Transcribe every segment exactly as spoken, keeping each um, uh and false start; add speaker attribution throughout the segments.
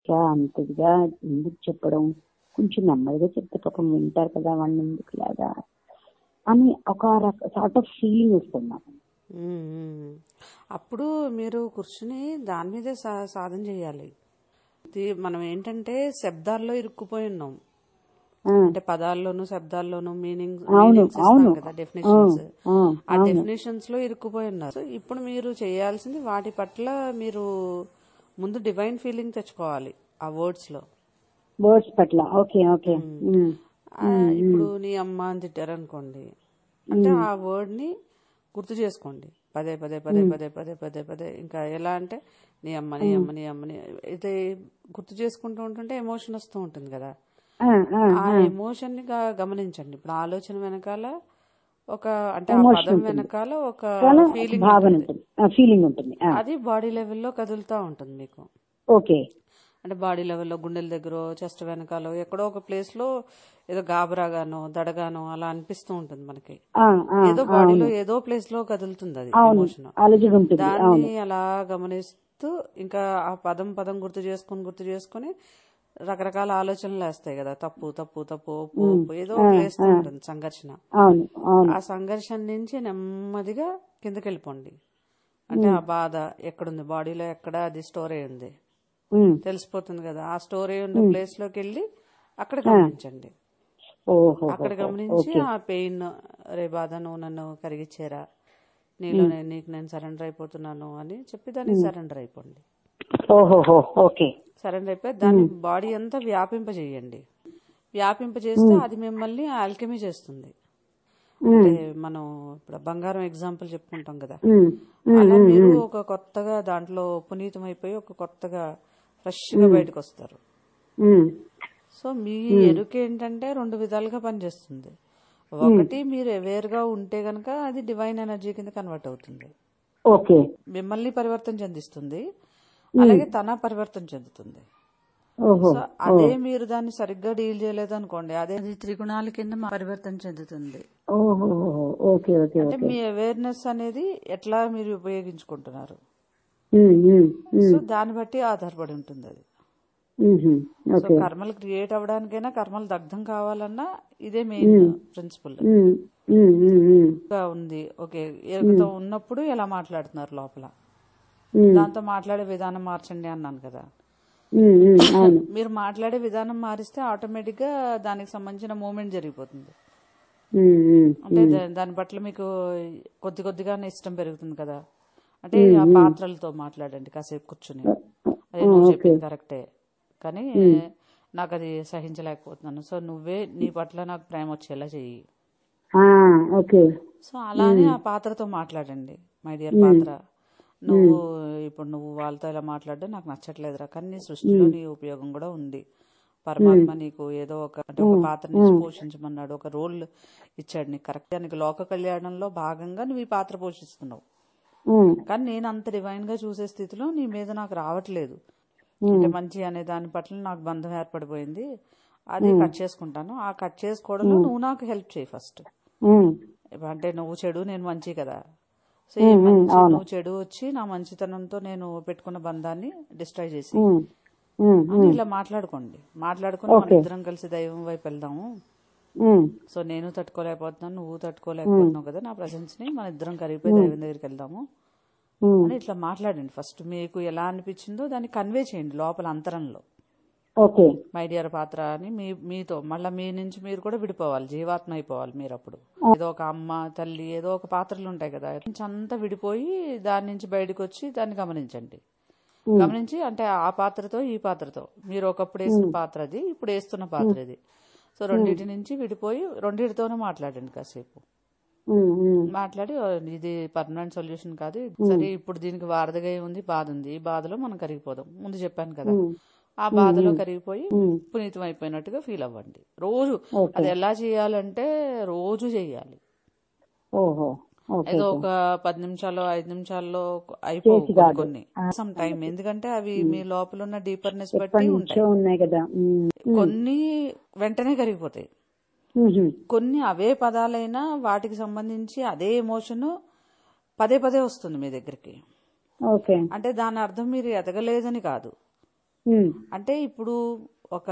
Speaker 1: అంతదిగా ఎందుకు చెప్పడం, కొంచెం నెమ్మదిగా చెప్తే పాపం వింటారు కదా వాళ్ళు ఎందుకు లాగా అని ఒక సార్ట్ ఆఫ్ ఫీలింగ్ వస్తుంది నాకు.
Speaker 2: అప్పుడు మీరు కూర్చుని దాని మీదే సా- సాధన చేయాలి. ఇది మనం ఏంటంటే శబ్దాల్లో ఇరుక్కుపోయి ఉన్నాం.
Speaker 1: ఆ,
Speaker 2: అంటే పదాల్లోనూ శబ్దాల్లోనూ మీనింగ్
Speaker 1: అవును
Speaker 2: మీనింగ్స్ ఇస్తాం
Speaker 1: అవును
Speaker 2: కదా,
Speaker 1: ఆ,
Speaker 2: డెఫినేషన్స్.
Speaker 1: ఆ,
Speaker 2: ఆ
Speaker 1: అవును
Speaker 2: డెఫినేషన్స్ లో ఇరుక్కుపోయి ఉన్నారు. సో ఇప్పుడు మీరు చేయాల్సింది వాటి పట్ల మీరు ముందు డివైన్ ఫీలింగ్ తెచ్చుకోవాలి ఆ వర్డ్స్ లో.
Speaker 1: వర్డ్స్ పట్ల. Okay okay. ఉమ్,
Speaker 2: ఆ,
Speaker 1: ఉమ్,
Speaker 2: ఇప్పుడు
Speaker 1: ఉమ్,
Speaker 2: నీ అమ్మ అని తిట్టారనుకోండి, అంటే
Speaker 1: ఉమ్,
Speaker 2: ఆ వర్డ్ ని గుర్తు చేసుకోండి పదే పదే పదే
Speaker 1: ఉమ్,
Speaker 2: పదే పదే పదే పదే. ఇంకా ఎలా అంటే నీ అమ్మ నీ
Speaker 1: ఉమ్,
Speaker 2: అమ్మ నీ అమ్మని ఇది గుర్తు చేసుకుంటూ ఉంటుంటే ఎమోషన్ వస్తూ ఉంటుంది కదా.
Speaker 1: ఆ, ఆ,
Speaker 2: ఆ
Speaker 1: ఆ.
Speaker 2: ఎమోషన్ ని గా- గమనించండి. ఇప్పుడు ఆలోచన వెనకాల ఒక అంటే ఆ
Speaker 1: ఎమోషన్
Speaker 2: పదం
Speaker 1: ఉంటుంది,
Speaker 2: వెనకాల ఒక
Speaker 1: చాలా ఒక
Speaker 2: ఫీలింగ్
Speaker 1: భావన
Speaker 2: ఉంటుంది.
Speaker 1: ఉంటుంది, ఫీలింగ్ ఉంటుంది. ఆ,
Speaker 2: అది బాడీ లెవెల్లో కదులుతూ ఉంటుంది మీకు.
Speaker 1: ఓకే.
Speaker 2: అంటే బాడీ లెవెల్లో గుండెల దగ్గర చెస్ట్ వెనకాల ఎక్కడో ఒక ప్లేస్ లో ఏదో గాబరాగానో దడగానో అలా అనిపిస్తూ ఉంటుంది మనకి.
Speaker 1: ఆ, ఆ,
Speaker 2: ఏదో బాడీలో
Speaker 1: అవును
Speaker 2: ఏదో ప్లేస్ లో కదులుతుంది అది
Speaker 1: అవును
Speaker 2: ఎమోషన్.
Speaker 1: అలజడి ఉంటుంది.
Speaker 2: దాన్ని
Speaker 1: అవును.
Speaker 2: అలా గమనిస్తూ ఇంకా ఆ పదం పదం గుర్తు చేసుకుని గుర్తు చేసుకుని రకరకాల ఆలోచనలు వేస్తాయి కదా, తప్పు తప్పు తప్పు ఒప్పు
Speaker 1: ఉమ్,
Speaker 2: ఒప్పు ఏదో
Speaker 1: ఆ,
Speaker 2: ఒకటి వేస్తూ
Speaker 1: ఆ,
Speaker 2: ఉంటుంది సంఘర్షణ.
Speaker 1: అవును అవును.
Speaker 2: ఆ సంఘర్షణ నుంచి నెమ్మదిగా కిందకి వెళ్ళిపోండి. అంటే
Speaker 1: ఉమ్,
Speaker 2: ఆ బాధ ఎక్కడుంది బాడీలో, ఎక్కడ అది స్టోర్ అయి ఉంది
Speaker 1: ఉమ్,
Speaker 2: తెలిసిపోతుంది కదా. ఆ స్టోర్ అయి ఉండే
Speaker 1: ఉమ్,
Speaker 2: ప్లేస్ లోకి వెళ్ళి అక్కడ
Speaker 1: ఆ,
Speaker 2: గమనించండి.
Speaker 1: ఓహో
Speaker 2: అక్కడ గమనించి
Speaker 1: ఓకే.
Speaker 2: ఆ పెయిన్, రే బాధ నువ్వు నన్ను కరిగిచ్చేరా, నీలో
Speaker 1: ఉమ్,
Speaker 2: నేను నీకు నేను సరెండర్ అయిపోతున్నాను అని చెప్పి దానికి
Speaker 1: ఉమ్,
Speaker 2: సరెండర్ అయిపోండి.
Speaker 1: ఓహోహో ఓకే.
Speaker 2: సరెండర్ అయిపోయి దాన్ని
Speaker 1: ఉమ్,
Speaker 2: బాడీ అంతా వ్యాపింపజేయండి. వ్యాపింపజేస్తే
Speaker 1: ఉమ్,
Speaker 2: అది మిమ్మల్ని ఆల్కెమీ చేస్తుంది.
Speaker 1: ఉమ్,
Speaker 2: అంటే మనం ఇప్పుడు బంగారం ఎగ్జాంపుల్ చెప్పుకుంటాం కదా,
Speaker 1: ఉమ్, ఉమ్,
Speaker 2: అలా
Speaker 1: ఉమ్,
Speaker 2: మీరు
Speaker 1: ఉమ్,
Speaker 2: ఒక కొత్తగా దాంట్లో పునీతం అయిపోయి ఒక కొత్తగా ఫ్రెష్ గా
Speaker 1: ఉమ్,
Speaker 2: బయటకు వస్తారు.
Speaker 1: ఉమ్,
Speaker 2: సో మీ
Speaker 1: ఉమ్,
Speaker 2: ఎరుక ఏంటంటే రెండు విధాలుగా పనిచేస్తుంది.
Speaker 1: ఉమ్,
Speaker 2: ఒకటి మీరు అవేర్ గా ఉంటే గనక అది డివైన్ ఎనర్జీ కింద కన్వర్ట్ అవుతుంది,
Speaker 1: ఓకే.
Speaker 2: మిమ్మల్ని పరివర్తన చెందిస్తుంది,
Speaker 1: ఉమ్,
Speaker 2: అలాగే తన పరివర్తన చెందుతుంది.
Speaker 1: ఓహో
Speaker 2: సో
Speaker 1: ఓ
Speaker 2: అదే మీరు దాన్ని సరిగ్గా డీల్ చేయలేదు అనుకోండి, అదే అది త్రిగుణాల కింద పరివర్తన చెందుతుంది.
Speaker 1: ఓహో ఓకే ఓకే
Speaker 2: అంటే
Speaker 1: ఓకే.
Speaker 2: మీ అవేర్నెస్ అనేది ఎట్లా మీరు ఉపయోగించుకుంటున్నారు,
Speaker 1: ఉమ్, ఉమ్,
Speaker 2: సో
Speaker 1: ఉమ్,
Speaker 2: దాన్ని బట్టి ఆధారపడి ఉంటుంది అది.
Speaker 1: Um,
Speaker 2: so
Speaker 1: okay.
Speaker 2: కర్మలు క్రియేట్ అవ్వడానికైనా, కర్మలు దగ్ధం కావాలన్నా ఇదే మెయిన్
Speaker 1: ఉమ్,
Speaker 2: ప్రిన్సిపల్
Speaker 1: ఉమ్, ఉమ్, ఉమ్, ఉమ్,
Speaker 2: ఉంది. ఓకే,
Speaker 1: ఉమ్,
Speaker 2: ఎరుకతో ఉన్నప్పుడు ఎలా మాట్లాడుతున్నారు లోపల,
Speaker 1: ఉమ్,
Speaker 2: దాంతో మాట్లాడే విధానం మార్చండి అన్నాను కదా.
Speaker 1: ఉమ్, ఉమ్, అవును.
Speaker 2: మీరు మాట్లాడే విధానం మారిస్తే ఆటోమేటిక్ గా దానికి సంబంధించిన మూమెంట్ జరిగిపోతుంది.
Speaker 1: ఉమ్, ఉమ్,
Speaker 2: అంటే
Speaker 1: ఉమ్,
Speaker 2: దా- దాని పట్ల మీకు కొద్ది కొద్దిగానే ఇష్టం పెరుగుతుంది కదా. అంటే
Speaker 1: ఉమ్,
Speaker 2: ఆ
Speaker 1: ఉమ్,
Speaker 2: పాత్రలతో మాట్లాడండి కాసేపు కూర్చుని,
Speaker 1: ఆ,
Speaker 2: అదే
Speaker 1: ఆ,
Speaker 2: నువ్వు
Speaker 1: ఓకే.
Speaker 2: చెప్పింది కరెక్టే కానీ
Speaker 1: ఉమ్,
Speaker 2: నాకు అది సహించలేకపోతున్నాను, సో నువ్వే నీ పట్ల నాకు ప్రేమ వచ్చేలా చెయ్యి.
Speaker 1: ఆ, ఓకే.
Speaker 2: సో అలానే
Speaker 1: ఉమ్,
Speaker 2: ఆ పాత్రతో మాట్లాడండి. మై డియర్
Speaker 1: ఉమ్,
Speaker 2: పాత్ర, నువ్వు
Speaker 1: ఉమ్,
Speaker 2: ఇప్పుడు నువ్వు వాళ్ళతో ఇలా మాట్లాడడం నాకు నచ్చట్లేదురా, కానీ నీ సృష్టిలో
Speaker 1: ఉమ్,
Speaker 2: నీ ఉపయోగం కూడా ఉంది.
Speaker 1: ఉమ్,
Speaker 2: పరమాత్మ నీకు ఏదో ఒక అంటే ఒక
Speaker 1: ఉమ్,
Speaker 2: పాత్రని
Speaker 1: ఉమ్,
Speaker 2: పోషించమన్నాడు, ఒక రోల్ ఇచ్చాడు నీకు. కరెక్ట్ నీకు లోక కళ్యాణంలో భాగంగా నువ్వు ఈ పాత్ర పోషిస్తున్నావు,
Speaker 1: ఉమ్,
Speaker 2: కానీ నేను అంత డివైన్ గా చూసే స్థితిలో నీ మీద నాకు రావట్లేదు. అంటే
Speaker 1: ఉమ్,
Speaker 2: మంచి అనే దాని పట్ల నాకు బంధం ఏర్పడిపోయింది, అది
Speaker 1: ఉమ్,
Speaker 2: కట్ చేసుకుంటాను. ఆ కట్ చేసుకోవడంలో
Speaker 1: ఉమ్,
Speaker 2: నువ్వు నాకు హెల్ప్ చేయి ఫస్ట్.
Speaker 1: ఉమ్,
Speaker 2: అంటే నువ్వు చెడు నేను మంచి కదా, సో ఈ
Speaker 1: ఉమ్, ఉమ్,
Speaker 2: మంచి
Speaker 1: అవును.
Speaker 2: నువ్వు చెడు వచ్చి నా మంచితనంతో నేను పెట్టుకున్న బంధాన్ని డిస్ట్రాయ్ చేసి
Speaker 1: ఉమ్, ఉమ్,
Speaker 2: అని
Speaker 1: ఉమ్,
Speaker 2: ఇలా మాట్లాడుకోండి. మాట్లాడుకుని మన
Speaker 1: ఓకే.
Speaker 2: ఇద్దరం కలిసి దైవం వైపు వెళ్దాము.
Speaker 1: ఉమ్,
Speaker 2: సో నేను తట్టుకోలేకపోతున్నాను, నువ్వు
Speaker 1: ఉమ్,
Speaker 2: తట్టుకోలేకపోతున్నావు కదా నా ప్రజెన్స్ ని, మన ఇద్దరం కరిగిపోయి
Speaker 1: ఉమ్,
Speaker 2: దైవం దగ్గరికి వెళ్దాము
Speaker 1: ఉమ్,
Speaker 2: అని ఇట్లా మాట్లాడండి. ఫస్ట్ మీకు ఎలా అనిపించిందో దాన్ని కన్వే చేయండి లోపల అంతరంలో.
Speaker 1: ఓకే.
Speaker 2: మై డియర్ పాత్ర అని మీ మీతో మళ్ళీ మీ నుంచి మీరు కూడా విడిపోవాలి, జీవాత్మ అయిపోవాలి మీరు. అప్పుడు ఏదో ఒక అమ్మ తల్లి ఏదో ఒక పాత్రలు ఉంటాయి కదా, నుంచి అంతా విడిపోయి దాని నుంచి బయటకు వచ్చి దాన్ని గమనించండి.
Speaker 1: ఉమ్,
Speaker 2: గమనించి అంటే ఆ పాత్రతో ఈ పాత్రతో మీరు ఒకప్పుడు వేసిన
Speaker 1: ఉమ్,
Speaker 2: పాత్ర అది, ఇప్పుడు వేస్తున్న
Speaker 1: ఉమ్,
Speaker 2: పాత్ర ఇది. సో
Speaker 1: ఉమ్,
Speaker 2: రెండింటి నుంచి విడిపోయి రెండింటితోనే మాట్లాడండి కాసేపు.
Speaker 1: ఉమ్, ఉమ్,
Speaker 2: మాట్లాడి "ఓ, ఇది పర్మనెంట్ సొల్యూషన్ కాదు,
Speaker 1: ఉమ్,
Speaker 2: సరే ఇప్పుడు దీనికి వారధిగా ఉంది, బాధ ఉంది, ఈ బాధలో మనం కరిగిపోదాం. ముందు చెప్పాను కదా,
Speaker 1: ఉమ్,
Speaker 2: ఆ
Speaker 1: ఉమ్,
Speaker 2: బాధలో
Speaker 1: ఉమ్,
Speaker 2: కరిగిపోయి
Speaker 1: ఉమ్,
Speaker 2: పునీతం అయిపోయినట్టుగా ఫీల్ అవ్వండి రోజు.
Speaker 1: ఓకే.
Speaker 2: అది ఎలా చేయాలంటే రోజు చేయాలి.
Speaker 1: ఓహో ఓకే
Speaker 2: ఏదో
Speaker 1: ఓకే.
Speaker 2: ఒక పది నిమిషాల్లో ఐదు నిమిషాల్లో అయిపోవు
Speaker 1: చేసి
Speaker 2: కొన్ని
Speaker 1: కాదు.
Speaker 2: కొన్ని,
Speaker 1: ఆ,
Speaker 2: సమ్ టైం. ఎందుకంటే అవి
Speaker 1: ఉమ్,
Speaker 2: మీ లోపల ఉన్న డీపర్నెస్
Speaker 1: ఎప్పటి
Speaker 2: బట్టి
Speaker 1: నుంచో
Speaker 2: ఉంటాయి.
Speaker 1: ఉన్నాయి కదా. ఉమ్, ఉమ్,
Speaker 2: కొన్ని వెంటనే కరిగిపోతాయి,
Speaker 1: ఉమ్,
Speaker 2: కొన్ని అవే పదాలైనా వాటికి సంబంధించి అదే ఎమోషన్ పదే పదే వస్తుంది మీ దగ్గరికి.
Speaker 1: ఓకే.
Speaker 2: అంటే దాని అర్థం మీరు ఎదగలేదని కాదు,
Speaker 1: ఉమ్,
Speaker 2: అంటే ఇప్పుడు ఒక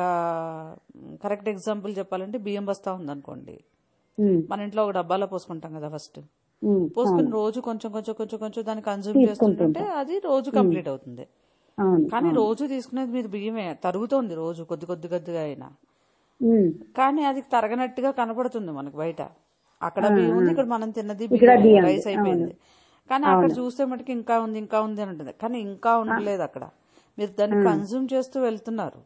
Speaker 2: కరెక్ట్ ఎగ్జాంపుల్ చెప్పాలంటే బియ్యం బస్తా ఉందనుకోండి,
Speaker 1: ఉమ్,
Speaker 2: మన ఇంట్లో ఒక డబ్బాలో పోసుకుంటాం కదా ఫస్ట్.
Speaker 1: ఉమ్,
Speaker 2: పోసుకుని
Speaker 1: అవును
Speaker 2: రోజు కొంచెం కొంచెం కొంచెం కొంచెం దాన్ని కన్జ్యూమ్ చేస్తుంటే
Speaker 1: తీసుకుంటుంటాం.
Speaker 2: అది రోజు కంప్లీట్ అవుతుంది.
Speaker 1: అవును
Speaker 2: కానీ
Speaker 1: అవును.
Speaker 2: రోజు తీసుకునేది మీరు బియ్యమే తరుగుతోంది రోజు కొద్ది కొద్ది కొద్దిగా అయినా,
Speaker 1: ఉమ్,
Speaker 2: కానీ అది తరగనట్టుగా కనపడుతుంది మనకు బయట. అక్కడ
Speaker 1: ఆ,
Speaker 2: బియ్యం
Speaker 1: ఆ.
Speaker 2: ఉంది, ఇక్కడ మనం తిన్నది
Speaker 1: ఇక్కడ
Speaker 2: బియ్యం
Speaker 1: బియ్యం
Speaker 2: రైస్
Speaker 1: ఉంది.
Speaker 2: అయిపోయింది. కానీ అక్కడ
Speaker 1: అవును
Speaker 2: చూస్తే మటుకు ఇంకా ఉంది ఇంకా ఉంది అని ఉంటుంది, కానీ ఇంకా ఉండలేదు అక్కడ. మీరు దాన్ని
Speaker 1: ఆ,
Speaker 2: కన్జ్యూమ్ చేస్తూ వెళ్తున్నారు.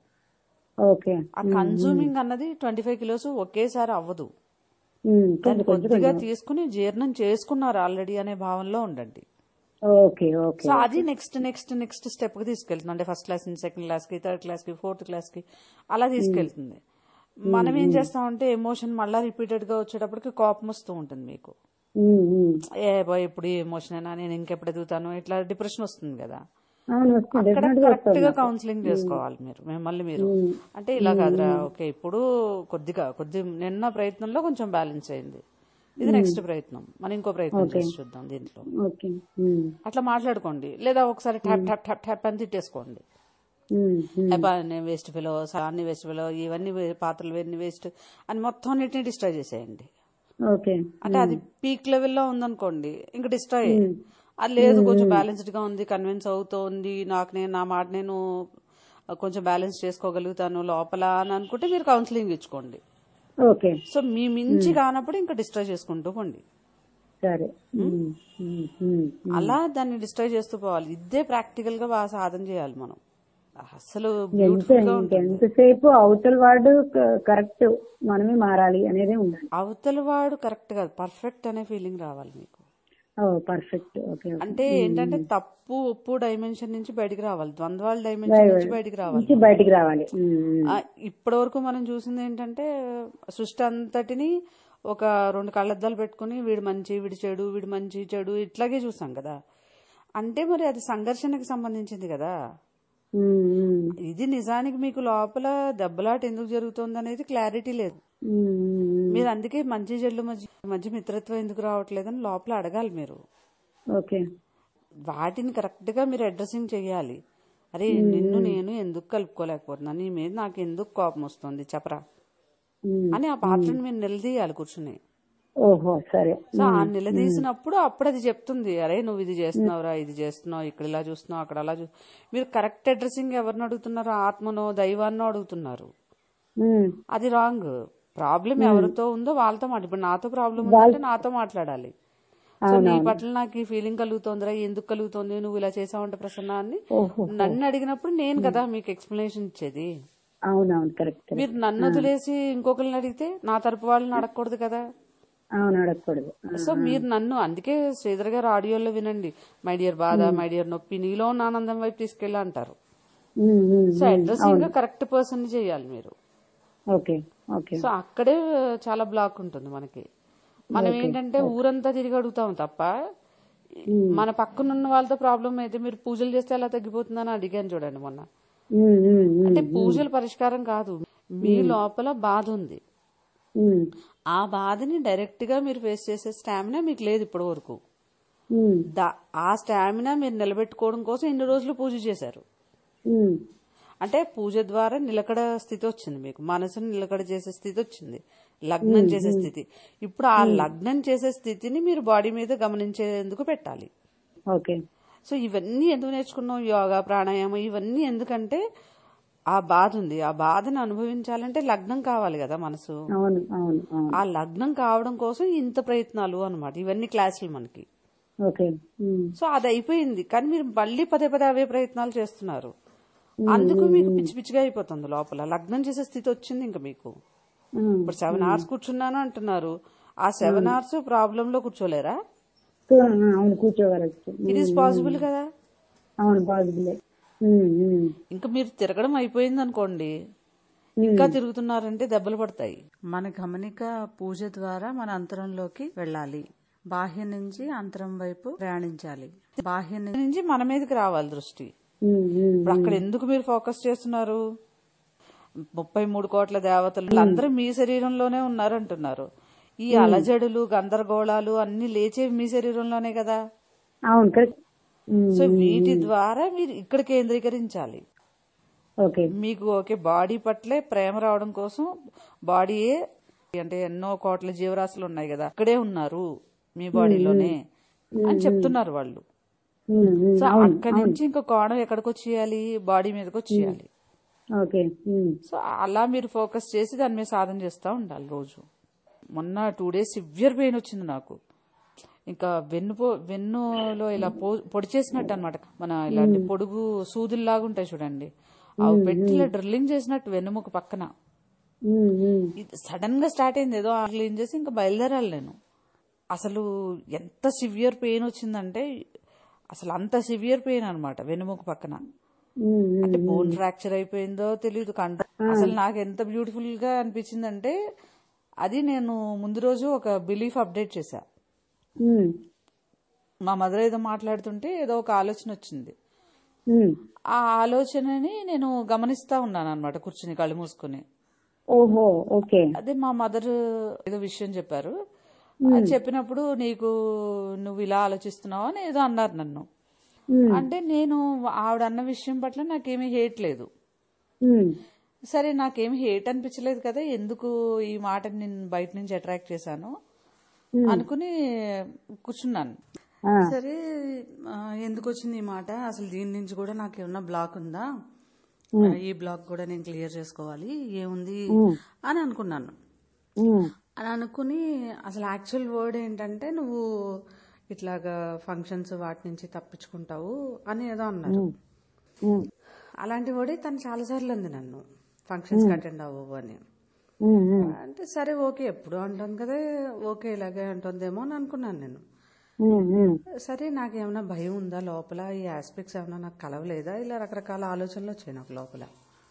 Speaker 1: ఓకే.
Speaker 2: ఆ
Speaker 1: ఉమ్, ఉమ్,
Speaker 2: కన్జ్యూమింగ్ అన్నది ట్వంటీ ఫైవ్ కిలోస్ ఒకేసారి అవ్వదు.
Speaker 1: ఉమ్,
Speaker 2: దాన్ని
Speaker 1: కొంచెం కొంచెం
Speaker 2: కొద్దిగా
Speaker 1: కొంచెం.
Speaker 2: తీసుకుని జీర్ణం చేసుకున్నారు ఆల్రెడీ అనే భావనలో ఉండండి.
Speaker 1: ఓకే ఓకే
Speaker 2: సో అది
Speaker 1: okay.
Speaker 2: Next next next step కి తీసుకెళ్తుంది. అంటే ఫస్ట్ క్లాస్ నుంచి సెకండ్ క్లాస్ కి, థర్డ్ క్లాస్ కి, ఫోర్త్ క్లాస్ కి అలా
Speaker 1: ఉమ్,
Speaker 2: తీసుకెళ్తుంది.
Speaker 1: ఉమ్,
Speaker 2: మనం ఏం
Speaker 1: ఉమ్,
Speaker 2: చేస్తామంటే ఎమోషన్ మళ్ళా రిపీటెడ్ గా వచ్చేటప్పటికి కోపం వస్తూ ఉంటుంది మీకు.
Speaker 1: ఉమ్, ఉమ్.
Speaker 2: ఏ బాయ్ ఇప్పుడు ఈ ఎమోషన్ అయినా నేను ఇంకెప్పుడు ఎదుగుతాను, ఇట్లా డిప్రెషన్ వస్తుంది కదా.
Speaker 1: అవును వస్తుంది,
Speaker 2: అక్కడ
Speaker 1: డెఫినెట్ గా
Speaker 2: కరెక్ట్
Speaker 1: వస్తుంది
Speaker 2: గా
Speaker 1: నాకు.
Speaker 2: కౌన్సిలింగ్
Speaker 1: ఉమ్,
Speaker 2: చేసుకోవాలి మీరు మిమ్మల్ని మీరు.
Speaker 1: ఉమ్,
Speaker 2: అంటే ఇలా
Speaker 1: ఉమ్,
Speaker 2: కాదురా,
Speaker 1: ఉమ్,
Speaker 2: ఓకే ఇప్పుడు కొద్దిగా కొద్ది నిన్న ప్రయత్నంలో కొంచెం బ్యాలెన్స్ అయింది, ఇది
Speaker 1: ఉమ్.
Speaker 2: నెక్స్ట్ ప్రయత్నం, మనం ఇంకో ప్రయత్నం
Speaker 1: ఓకే
Speaker 2: చేసి చూద్దాం దీంట్లో.
Speaker 1: ఓకే. ఉమ్,
Speaker 2: అట్లా మాట్లాడుకోండి. లేదా ఒకసారి tap
Speaker 1: um,
Speaker 2: tap tap tap అని తిట్టేసుకోండి.
Speaker 1: Um, um.
Speaker 2: అబ్బా నేను వేస్ట్ ఫెలో, అన్ని వేస్ట్ ఫెలో, ఇవన్నీ వే- పాత్రలు ఇవన్నీ వేస్ట్ అని మొత్తం అన్నిటిని డిస్ట్రాయ్ చేసేయండి.
Speaker 1: ఓకే.
Speaker 2: అంటే
Speaker 1: ఉమ్,
Speaker 2: అది పీక్ లెవెల్లో ఉందనుకోండి, ఇంక డిస్ట్రాయ్.
Speaker 1: ఉమ్,
Speaker 2: అది లేదు
Speaker 1: ఉమ్,
Speaker 2: కొంచెం
Speaker 1: ఉమ్.
Speaker 2: బ్యాలెన్స్డ్ గా ఉంది, కన్విన్స్ అవుతోంది, నాకు నేను నా మాట నేను కొంచెం బ్యాలెన్స్ చేసుకోగలుగుతాను లోపల అని అనుకుంటే మీరు కౌన్సిలింగ్ ఇచ్చుకోండి.
Speaker 1: ఓకే.
Speaker 2: సో మీ మించి
Speaker 1: ఉమ్,
Speaker 2: కానప్పుడు ఇంకా డిస్ట్రాయ్ చేసుకుంటూ పోండి.
Speaker 1: సరే. ఉమ్, ఉమ్, ఉమ్, ఉమ్.
Speaker 2: అలా దాన్ని డిస్ట్రాయ్ చేస్తూ పోవాలి. ఇదే ప్రాక్టికల్ గా బాగా సాధన చేయాలి మనం. అసలు
Speaker 1: ఎంత
Speaker 2: బ్యూటిఫుల్ గా ఉంటుంది.
Speaker 1: ఇంకెంతసేపు అవతల వాడు కరెక్ట్, మనమే మారాలి అనేదే ఉండాలి.
Speaker 2: అవతల వాడు కరెక్ట్ కాదు, పర్ఫెక్ట్ అనే ఫీలింగ్ రావాలి మీకు.
Speaker 1: ఓ పర్ఫెక్ట్. Okay okay.
Speaker 2: అంటే
Speaker 1: ఉమ్,
Speaker 2: ఏంటంటే
Speaker 1: ఉమ్.
Speaker 2: తప్పు ఒప్పు డైమెన్షన్ నుంచి బయటికి రావాలి, ద్వంద్వాల డైమెన్షన్ నుంచి బయటికి రావాలి
Speaker 1: నుంచి
Speaker 2: మనం.
Speaker 1: బయటికి రావాలి. ఉమ్, ఉమ్.
Speaker 2: ఆ, ఇప్పటి వరకు మనం చూసింది ఏంటంటే సృష్టి అంతటిని ఒక రెండు కళ్ళద్దాలు పెట్టుకుని వీడు మంచి వీడి చెడు, వీడు మంచి చెడు ఇట్లాగే చూసాం కదా. అంటే మరి అది సంఘర్షణకి సంబంధించింది కదా.
Speaker 1: ఉమ్, ఉమ్.
Speaker 2: ఇది నిజానికి మీకు లోపల దెబ్బలాట ఎందుకు జరుగుతుంది అనేది క్లారిటీ లేదు.
Speaker 1: ఉమ్, ఉమ్.
Speaker 2: మీరు అందుకే మంచి చెడ్లు మధ్య మధ్య మిత్రత్వం ఎందుకు రావట్లేదని లోపల అడగాలి మీరు.
Speaker 1: ఓకే.
Speaker 2: వాటిని కరెక్ట్ గా మీరు అడ్రసింగ్ చేయాలి. అరే నిన్ను నేను ఎందుకు కలుపుకోలేకపోతున్నాను, నీ మీద నాకు ఎందుకు కోపం వస్తుంది చెప్పరా
Speaker 1: ఉమ్,
Speaker 2: అని ఆ పాత్రను మీరు నిలదీయాలి కూర్చుని.
Speaker 1: ఓహో సరే.
Speaker 2: సో ఆ
Speaker 1: ఉమ్,
Speaker 2: నిలదీసినప్పుడు అప్పుడు అది చెప్తుంది, అరే నువ్వు ఇది చేస్తున్నావురా, ఇది చేస్తున్నావు, ఇక్కడ ఇలా చూస్తున్నావు, అక్కడ అలా చూ. మీరు కరెక్ట్ అడ్రసింగ్ ఎవరిని అడుగుతున్నారు, ఆత్మనో దైవాన్నో అడుగుతున్నారు.
Speaker 1: ఉమ్.
Speaker 2: అది రాంగ్. ప్రాబ్లం ఎవరితో ఉందో వాళ్ళతో మాట. ఇప్పుడు నాతో ప్రాబ్లం ఉందంటే నాతో మాట్లాడాలి. సో నీ
Speaker 1: అవునవును.
Speaker 2: పట్ల నాకు ఈ ఫీలింగ్ కలుగుతోందిరా, ఎందుకు కలుగుతోంది, నువ్వు ఇలా చేసావంటే ప్రసన్న అని
Speaker 1: ఓహో.
Speaker 2: నన్ను అడిగినప్పుడు నేను కదా మీకు ఎక్స్ప్లెనేషన్ ఇచ్చేది.
Speaker 1: అవునవును కరెక్ట్
Speaker 2: మీరు
Speaker 1: కరెక్ట్.
Speaker 2: నన్ను వదిలేసి ఇంకొకరిని అడిగితే నా తరపు వాళ్ళని అడగకూడదు కదా.
Speaker 1: అవును అడగకూడదు. ఆ,
Speaker 2: సో మీరు నన్ను, అందుకే శ్రీధర్ గారు ఆడియోలో వినండి, మై డియర్ బాధ, మై డియర్ నొప్పి, నీలో ఉన్న ఆనందం వైపు తీసుకెళ్ళి అంటారు.
Speaker 1: Um, um,
Speaker 2: so
Speaker 1: um.
Speaker 2: Addressing
Speaker 1: అవును.
Speaker 2: కరెక్ట్ పర్సన్ చేయాలి మీరు.
Speaker 1: Okay okay.
Speaker 2: సో అక్కడే చాలా బ్లాక్ ఉంటుంది మనకి. మనం
Speaker 1: ఓకే
Speaker 2: ఏంటంటే
Speaker 1: ఓకే.
Speaker 2: ఊరంతా తిరిగి అడుగుతాం తప్ప
Speaker 1: ఉమ్,
Speaker 2: మన పక్కనున్న వాళ్ళతో ప్రాబ్లం అయితే మీరు పూజలు చేస్తే ఎలా తగ్గిపోతుందని అడిగాను చూడండి మొన్న.
Speaker 1: ఉమ్, ఉమ్, ఉమ్,
Speaker 2: అంటే
Speaker 1: ఉమ్,
Speaker 2: పూజలు పరిష్కారం కాదు, మీ లోపల బాధ ఉంది,
Speaker 1: ఉమ్,
Speaker 2: ఆ బాధని డైరెక్ట్ గా మీరు ఫేస్ చేసే స్టామినా మీకు లేదు ఇప్పటి వరకు.
Speaker 1: ఉమ్,
Speaker 2: దా- ఆ స్టామినా మీరు నిలబెట్టుకోవడం కోసం ఇన్ని రోజులు పూజ చేశారు.
Speaker 1: ఉమ్.
Speaker 2: అంటే పూజ ద్వారా నిలకడ స్థితి వచ్చింది మీకు, మనసుని నిలకడ చేసే స్థితి వచ్చింది, లగ్నం చేసే స్థితి. ఇప్పుడు ఆ లగ్నం చేసే స్థితిని మీరు బాడీ మీద గమనించేందుకు పెట్టాలి.
Speaker 1: ఓకే.
Speaker 2: సో ఇవన్నీ ఎందుకు నేర్చుకున్నాం, యోగా ప్రాణాయామం ఇవన్నీ ఎందుకంటే ఆ బాధ ఉంది, ఆ బాధను అనుభవించాలంటే లగ్నం కావాలి కదా మనసు.
Speaker 1: అవును అవును అవును.
Speaker 2: ఆ లగ్నం కావడం కోసం ఇంత ప్రయత్నాలు అన్నమాట, ఇవన్నీ క్లాసులు మనకి.
Speaker 1: ఓకే. ఉమ్,
Speaker 2: సో అది అయిపోయింది, కానీ మీరు మళ్ళీ పదే పదే అవే ప్రయత్నాలు చేస్తున్నారు. అందుకు మీకు పిచ్చి పిచ్చిగా అయిపోతుంది లోపల. లగ్నం చేసే స్థితి వచ్చింది ఇంకా మీకు.
Speaker 1: ఉమ్.
Speaker 2: ఇప్పుడు సెవెన్ అవర్స్ కూర్చున్నాను అంటున్నారు, ఆ సెవెన్ అవర్స్ ప్రాబ్లం లో కూర్చోలేరా?
Speaker 1: సో, ఆ, అవును కూర్చోగలచ్చు.
Speaker 2: ఇట్ ఈస్ పాసిబుల్ కదా.
Speaker 1: అవును పాసిబులే.
Speaker 2: ఇంకా మీరు తిరగడం అయిపోయింది అనుకోండి, ఇంకా తిరుగుతున్నారంటే దెబ్బలు పడతాయి. మన గమనిక పూజ ద్వారా మన అంతరంలోకి వెళ్ళాలి, బాహ్యం నుంచి అంతరం వైపు ప్రయాణించాలి, బాహ్యం నుంచి మన మీదకి రావాలి దృష్టి. ఇప్పుడు అక్కడ ఎందుకు మీరు ఫోకస్ చేస్తున్నారు? ముప్పై మూడు కోట్ల దేవతలు అందరూ మీ శరీరంలోనే ఉన్నారంటున్నారు. ఈ అలజడులు గందరగోళాలు అన్ని లేచేవి మీ శరీరంలోనే కదా.
Speaker 1: అవును కరెక్ట్.
Speaker 2: సో వీటి ద్వారా మీరు ఇక్కడ కేంద్రీకరించాలి.
Speaker 1: ఓకే
Speaker 2: మీకు ఓకే బాడీ పట్లే ప్రేమ రావడం కోసం బాడీయే అంటే ఎన్నో కోట్ల జీవరాశులు ఉన్నాయి కదా అక్కడే ఉన్నారు మీ బాడీలోనే అని చెప్తున్నారు వాళ్ళు. సో అక్కడి నుంచి ఇంకో కోణం ఎక్కడికి వచ్చేయాలి, బాడీ మీదకి వచ్చేయాలి.
Speaker 1: ఓకే
Speaker 2: సో అలా మీరు ఫోకస్ చేసి దాని మీద సాధన చేస్తూ ఉండాలి రోజు. మొన్న టూ డేస్ సివియర్ పెయిన్ వచ్చింది నాకు. ఇంకా వెన్ను వెన్నులో ఇలా పొడి చేసినట్టు అనమాట. మన ఇలాంటి పొడుగు సూదుల్లాగా ఉంటాయి చూడండి, అవి పెట్టి ఇలా డ్రిల్లింగ్ చేసినట్టు వెన్నుముక పక్కన. సడన్ గా స్టార్ట్ అయింది, ఏదో క్లీన్ చేసి ఇంకా బయలుదేరాలి నేను. అసలు ఎంత సివియర్ పెయిన్ వచ్చిందంటే అసలు అంత సివియర్ పెయిన్ అనమాట వెన్నుముక పక్కన. అంటే బోన్ ఫ్రాక్చర్ అయిపోయిందో తెలియదు. అసలు నాకు ఎంత బ్యూటిఫుల్ గా అనిపించిందంటే అది నేను ముందు రోజు ఒక బిలీఫ్ అప్డేట్ చేశా. మా మదర్ ఏదో మాట్లాడుతుంటే ఏదో ఒక ఆలోచన వచ్చింది. ఆ ఆలోచనని నేను గమనిస్తా ఉన్నాను అనమాట కూర్చుని కళ్ళు మూసుకుని.
Speaker 1: ఓహో ఓకే.
Speaker 2: అదే మా మదర్ ఏదో విషయం చెప్పారు. చెప్పినప్పుడు నీకు నువ్వు ఇలా ఆలోచిస్తున్నావు అని ఏదో అన్నారు నన్ను. అంటే నేను ఆవిడ అన్న విషయం పట్ల నాకేమీ హేట్ లేదు. సరే నాకేమి హేట్ అనిపించలేదు కదా, ఎందుకు ఈ మాటని నేను బయట నుంచి అట్రాక్ట్ చేశాను అనుకుని కూర్చున్నాను. సరే ఎందుకు వచ్చింది ఈ మాట, అసలు దీని నుంచి కూడా నాకు ఏమన్నా బ్లాక్ ఉందా, ఈ బ్లాక్ కూడా నేను క్లియర్ చేసుకోవాలి ఏముంది అని అనుకున్నాను. అని అనుకుని అసలు యాక్చువల్ వర్డ్ ఏంటంటే నువ్వు ఇట్లాగా ఫంక్షన్స్ వాటి నుంచి తప్పించుకుంటావు అని ఏదో అన్నారు. అలాంటి వర్డే తను చాలాసార్లు అంది నన్ను, ఫంక్షన్స్ కి అటెండ్ అవ్వవు అని. అంటే సరే ఓకే ఎప్పుడు అంటుంది కదా, ఓకే ఇలాగే అంటుందేమో అని అనుకున్నాను నేను. సరే నాకేమన్నా భయం ఉందా లోపల, ఈ ఆస్పెక్ట్స్ ఏమన్నా నాకు కలవలేదా, ఇలా రకరకాల ఆలోచనలు వచ్చాయి నాకు లోపల.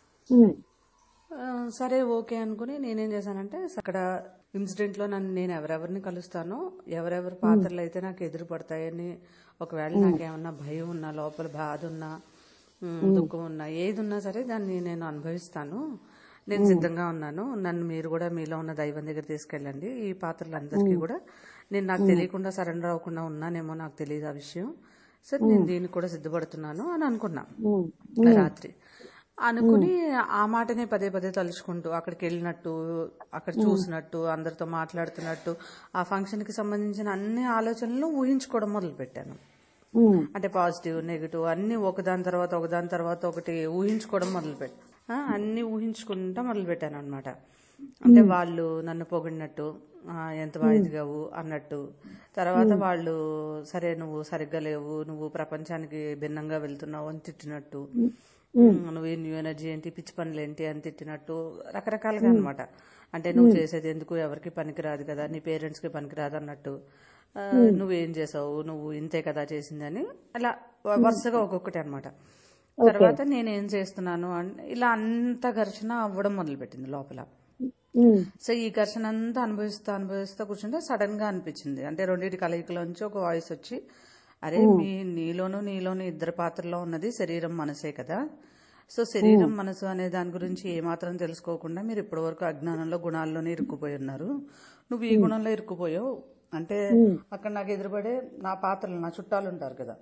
Speaker 2: సరే ఓకే అనుకుని నేనేం చేశానంటే అక్కడ ఇన్సిడెంట్ లో నన్ను నేను ఎవరెవరిని కలుస్తానో, ఎవరెవరి పాత్రలు అయితే నాకు ఎదురు పడతాయని, ఒకవేళ నాకేమన్నా భయం ఉన్నా, లోపల బాధ ఉన్నా, దుఃఖం ఉన్నా, ఏది ఉన్నా సరే దాన్ని నేను అనుభవిస్తాను, నేను సిద్ధంగా ఉన్నాను. నన్ను మీరు కూడా మీలో ఉన్న దైవం దగ్గర తీసుకెళ్ళండి. ఈ పాత్రలందరికీ కూడా నేను నాకు తెలియకుండా సరెండర్ అవ్వకుండా ఉన్నానేమో, నాకు తెలియదు ఆ విషయం. సరే నేను దీనికి కూడా సిద్ధపడుతున్నాను అని అనుకున్నా రాత్రి. అనుకుని ఆ మాటనే పదే పదే తలుచుకుంటూ అక్కడికి వెళ్ళినట్టు, అక్కడ చూసినట్టు, అందరితో మాట్లాడుతున్నట్టు, ఆ ఫంక్షన్ కి సంబంధించిన అన్ని ఆలోచనలు ఊహించుకోవడం మొదలు పెట్టాను. అంటే పాజిటివ్ నెగిటివ్ అన్ని ఒకదాని తర్వాత ఒకదాని తర్వాత ఒకటి ఊహించుకోవడం మొదలు పెట్టాను. అన్ని ఊహించుకుంటా మొదలు పెట్టాను అనమాట. అంటే వాళ్ళు నన్ను పొగిడినట్టు, ఎంత బాధ్యతగావు అన్నట్టు, తర్వాత వాళ్ళు సరే నువ్వు సరిగ్గా లేవు, నువ్వు ప్రపంచానికి భిన్నంగా వెళ్తున్నావు అని తిట్టినట్టు, నువ్వు న్యూ ఎనర్జీ ఏంటి, పిచ్చి పనులు ఏంటి అని తిట్టినట్టు, రకరకాలుగా అనమాట. అంటే నువ్వు చేసేది ఎందుకు, ఎవరికి పనికిరాదు కదా, నీ పేరెంట్స్ కి పనికిరాదు అన్నట్టు, నువ్వేం చేసావు, నువ్వు ఇంతే కదా చేసింది అని, అలా వరుసగా ఒక్కొక్కటి అనమాట. తర్వాత నేనేం చేస్తున్నాను అంటే ఇలా అంత ఘర్షణ అవ్వడం మొదలుపెట్టింది లోపల. సో ఈ ఘర్షణ అంతా అనుభవిస్తా అనుభవిస్తా కూర్చుంటే సడన్ గా అనిపించింది, అంటే రెండింటి కలయికలోంచి ఒక వాయిస్ వచ్చి, అరే మీ నీలోను నీలోను ఇద్దరు పాత్రలో ఉన్నది శరీరం మనసే కదా, సో శరీరం మనసు అనే దాని గురించి ఏమాత్రం తెలుసుకోకుండా మీరు ఇప్పటి వరకు అజ్ఞానంలో గుణాల్లోనే ఇరుక్కుపోయి ఉన్నారు. నువ్వు ఈ గుణంలో ఇరుక్కుపోయావు అంటే అక్కడ నాకు ఎదురుపడే నా పాత్రలు, నా చుట్టాలు ఉంటారు కదా,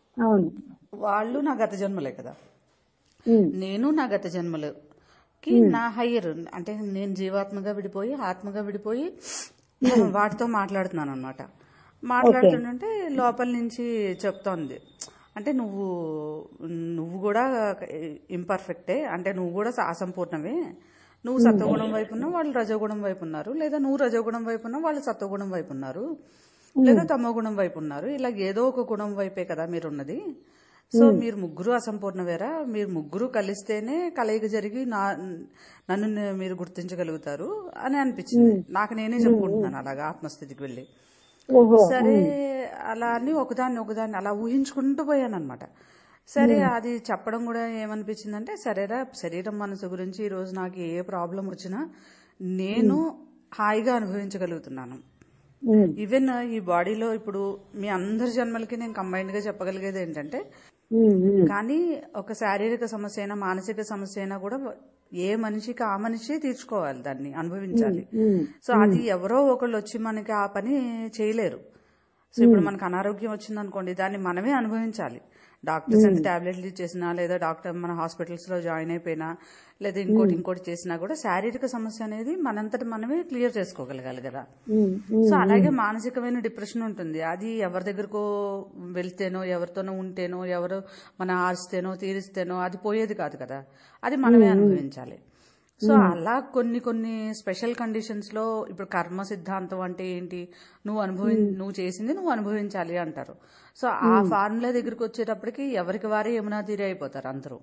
Speaker 2: వాళ్ళు నా గత జన్మలే కదా, నేను నా గత జన్మలకి నా హయ్యర్, అంటే నేను జీవాత్మగా విడిపోయి ఆత్మగా విడిపోయి వాటితో మాట్లాడుతున్నాను అనమాట. మాట్లాడుతుంటే లోపల నుంచి చెప్తోంది, అంటే నువ్వు నువ్వు కూడా ఇంపర్ఫెక్టే, అంటే నువ్వు కూడా అసంపూర్ణమే, నువ్వు సత్వగుణం వైపు ఉన్నావు, వాళ్ళు రజోగుణం వైపు ఉన్నారు, లేదా నువ్వు రజోగుణం వైపు ఉన్నావు, వాళ్ళు సత్వగుణం వైపు ఉన్నారు, లేదా తమో గుణం వైపు ఉన్నారు, ఇలా ఏదో ఒక గుణం వైపే కదా మీరున్నది. సో మీరు ముగ్గురు అసంపూర్ణవేరా, మీరు ముగ్గురు కలిస్తేనే కలయిక జరిగి నా నన్ను మీరు గుర్తించగలుగుతారు అని అనిపించింది నాకు. నేనే చెప్పుకుంటున్నాను అలాగా ఆత్మస్థితికి వెళ్ళి. సరే అలా అని ఒకదాన్ని ఒకదాన్ని అలా ఊహించుకుంటూ పోయాను అనమాట. సరే అది చెప్పడం కూడా ఏమనిపించిందంటే, సరేరా శరీరం మనసు గురించి ఈ రోజు నాకు ఏ ప్రాబ్లం వచ్చినా నేను హాయిగా అనుభవించగలుగుతున్నాను. ఈవెన్ ఈ బాడీలో ఇప్పుడు మీ అందరి జన్మలకి నేను కంబైన్డ్ గా చెప్పగలిగేది ఏంటంటే, కానీ ఒక శారీరక సమస్య అయినా మానసిక సమస్య అయినా కూడా ఏ మనిషికి ఆ మనిషి తీర్చుకోవాలి, దాన్ని అనుభవించాలి. సో అది ఎవరో ఒకళ్ళు వచ్చి మనకి ఆ పని చేయలేరు. సో ఇప్పుడు మనకు అనారోగ్యం వచ్చింది అనుకోండి, దాన్ని మనమే అనుభవించాలి. డాక్టర్స్ ఎంత టాబ్లెట్లు ఇచ్చేసినా లేదా డాక్టర్ మన హాస్పిటల్స్ లో జాయిన్ అయిపోయినా లేదా ఇంకోటి ఇంకోటి చేసినా కూడా శారీరక సమస్య అనేది మనంతటి మనమే క్లియర్ చేసుకోగలగాలి కదా. సో అలాగే మానసికమైన డిప్రెషన్ ఉంటుంది. అది ఎవరి దగ్గరకో వెళ్తేనో ఎవరితోనో ఉంటేనో ఎవరు మన ఆరిస్తేనో తీరిస్తేనో అది పోయేది కాదు కదా, అది మనమే అనుభవించాలి. సో అలా కొన్ని కొన్ని స్పెషల్ కండిషన్స్ లో ఇప్పుడు కర్మ సిద్ధాంతం అంటే ఏంటి, నువ్వు అనుభవి నువ్వు చేసింది నువ్వు అనుభవించాలి అంటారు. సో ఆ ఫార్ములా దగ్గరికి వచ్చేటప్పటికి ఎవరికి వారే యమునా తీరే అయిపోతారు అందరూ.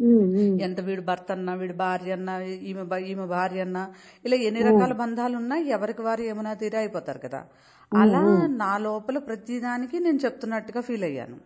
Speaker 2: ఎంత వీడు భర్త అన్నా వీడు భార్య అన్నా ఈమె ఈమె భార్య అన్నా ఇలా ఎన్ని రకాల బంధాలు ఉన్నా ఎవరికి వారు యమునా తీరే అయిపోతారు కదా. అలా నా లోపల ప్రతిదానికి నేను చెప్తున్నట్టుగా ఫీల్ అయ్యాను.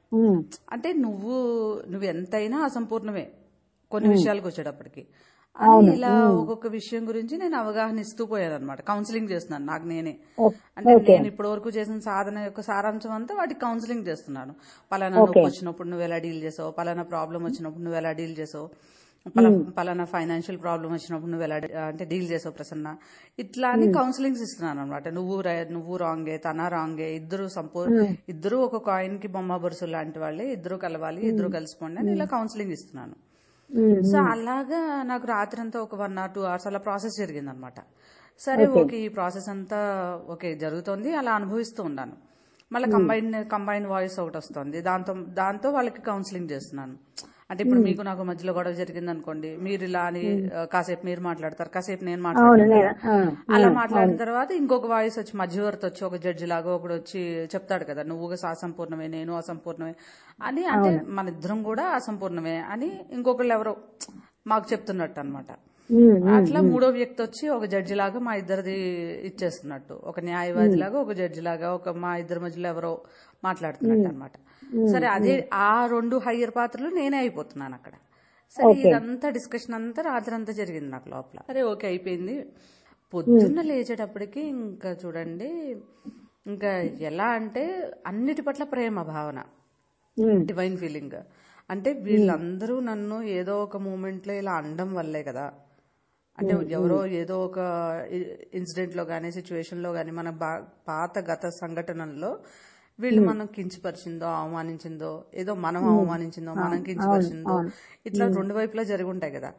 Speaker 2: అంటే నువ్వు నువ్వు ఎంతైనా అసంపూర్ణమే కొన్ని విషయాలకు వచ్చేటప్పటికి అని ఇలా ఒక్కొక్క విషయం గురించి నేను అవగాహన ఇస్తూ పోయాను అనమాట. కౌన్సిలింగ్ చేస్తున్నాను నాకు నేనే. అంటే నేను ఇప్పటి వరకు చేసిన సాధన యొక్క సారాంశం అంతా వాటికి కౌన్సిలింగ్ చేస్తున్నాను. పలానా నొప్పి వచ్చినప్పుడు నువ్వు ఎలా డీల్ చేసావు, పలానా ప్రాబ్లం వచ్చినప్పుడు నువ్వు ఎలా డీల్ చేసావు, పలానా ఫైనాన్షియల్ ప్రాబ్లం వచ్చినప్పుడు నువ్వు ఎలా అంటే డీల్ చేసావు ప్రసన్న, ఇట్లా అని కౌన్సిలింగ్స్ ఇస్తున్నాను అనమాట. నువ్వు నువ్వు రాంగే తన రాంగే ఇద్దరు సంపూ ఇద్దరు ఒక కాయిన్ కి బొమ్మ బొరుసు లాంటి వాళ్ళే, ఇద్దరు కలవాలి ఇద్దరు కలిసిపోండి అని ఇలా కౌన్సిలింగ్ ఇస్తున్నాను. సో అలాగా నాకు రాత్రి అంతా ఒక వన్ ఆర్ టూ అవర్స్ అలా ప్రాసెస్ జరిగింది అనమాట. సరే ఓకే ఈ ప్రాసెస్ అంతా ఓకే జరుగుతోంది, అలా అనుభవిస్తూ ఉన్నాను. మళ్ళీ కంబైన్ కంబైన్ వాయిస్ ఒకటి వస్తుంది, దాంతో దాంతో వాళ్ళకి కౌన్సిలింగ్ చేస్తున్నాను. అంటే ఇప్పుడు మీకు నాకు మధ్యలో గొడవ జరిగింది అనుకోండి, మీరు ఇలా అని కాసేపు మీరు మాట్లాడతారు, కాసేపు నేను మాట్లాడతాను. అలా మాట్లాడిన తర్వాత ఇంకొక వాయిస్ వచ్చి మధ్యవర్తి వచ్చి ఒక జడ్జి లాగా ఒకడు వచ్చి చెప్తాడు కదా, నువ్వు అసంపూర్ణమే నేను అసంపూర్ణమే అని, అంటే మన ఇద్దరం కూడా అసంపూర్ణమే అని ఇంకొకళ్ళు ఎవరో మాకు చెప్తున్నట్టు అనమాట. అట్లా మూడో వ్యక్తి వచ్చి ఒక జడ్జి లాగా మా ఇద్దరిది ఇచ్చేస్తున్నట్టు, ఒక న్యాయవాది లాగా ఒక జడ్జి లాగా ఒక మా ఇద్దరి మధ్యలో ఎవరో మాట్లాడుతున్నట్టు అనమాట. సరే అదే ఆ రెండు హయ్యర్ పాత్రలు నేనే అయిపోతున్నాను అక్కడ. సరే ఇదంతా డిస్కషన్ అంతా రాత్రి అంతా జరిగింది నాకు లోపల. సరే ఓకే అయిపోయింది. పొద్దున్న లేచేటప్పటికి ఇంకా చూడండి, ఇంకా ఎలా అంటే అన్నిటి పట్ల ప్రేమ భావన, డివైన్ ఫీలింగ్. అంటే వీళ్ళందరూ నన్ను ఏదో ఒక మూమెంట్ లో ఇలా అనడం వల్లే కదా, అంటే ఎవరో ఏదో ఒక ఇన్సిడెంట్ లో గానీ సిచ్యువేషన్ లో గానీ మన పాత గత సంఘటనల్లో వీళ్ళు మనం కించపరిచిందో అవమానించిందో, ఏదో మనం అవమానించిందో మనం కించపరిచిందో, ఇట్లా రెండు వైపులా జరిగి ఉంటాయి కదా.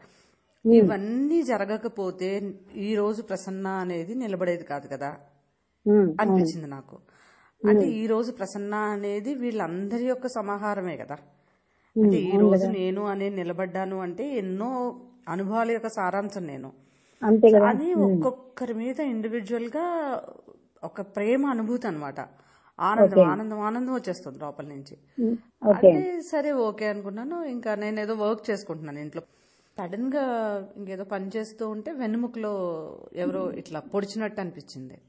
Speaker 2: ఇవన్నీ జరగకపోతే ఈ రోజు ప్రసన్న అనేది నిలబడేది కాదు కదా అనిపించింది నాకు. అంటే ఈ రోజు ప్రసన్న అనేది వీళ్ళందరి యొక్క సమాహారమే కదా. అంటే ఈ రోజు నేను అనే నిలబడ్డాను అంటే ఎన్నో అనుభవాల యొక్క సారాంశం నేను అని ఒక్కొక్కరి మీద ఇండివిజువల్ గా ఒక ప్రేమ అనుభూతి అనమాట. ఆనందం ఆనందం ఆనందం వచ్చేస్తుంది లోపల నుంచి. అంటే సరే ఓకే అనుకున్నాను. ఇంకా నేను ఏదో వర్క్ చేసుకుంటున్నాను ఇంట్లో, సడన్ గా ఇంకేదో పని చేస్తూ ఉంటే వెన్నుముకలో ఎవరో ఇట్లా పొడిచినట్టు అనిపించింది.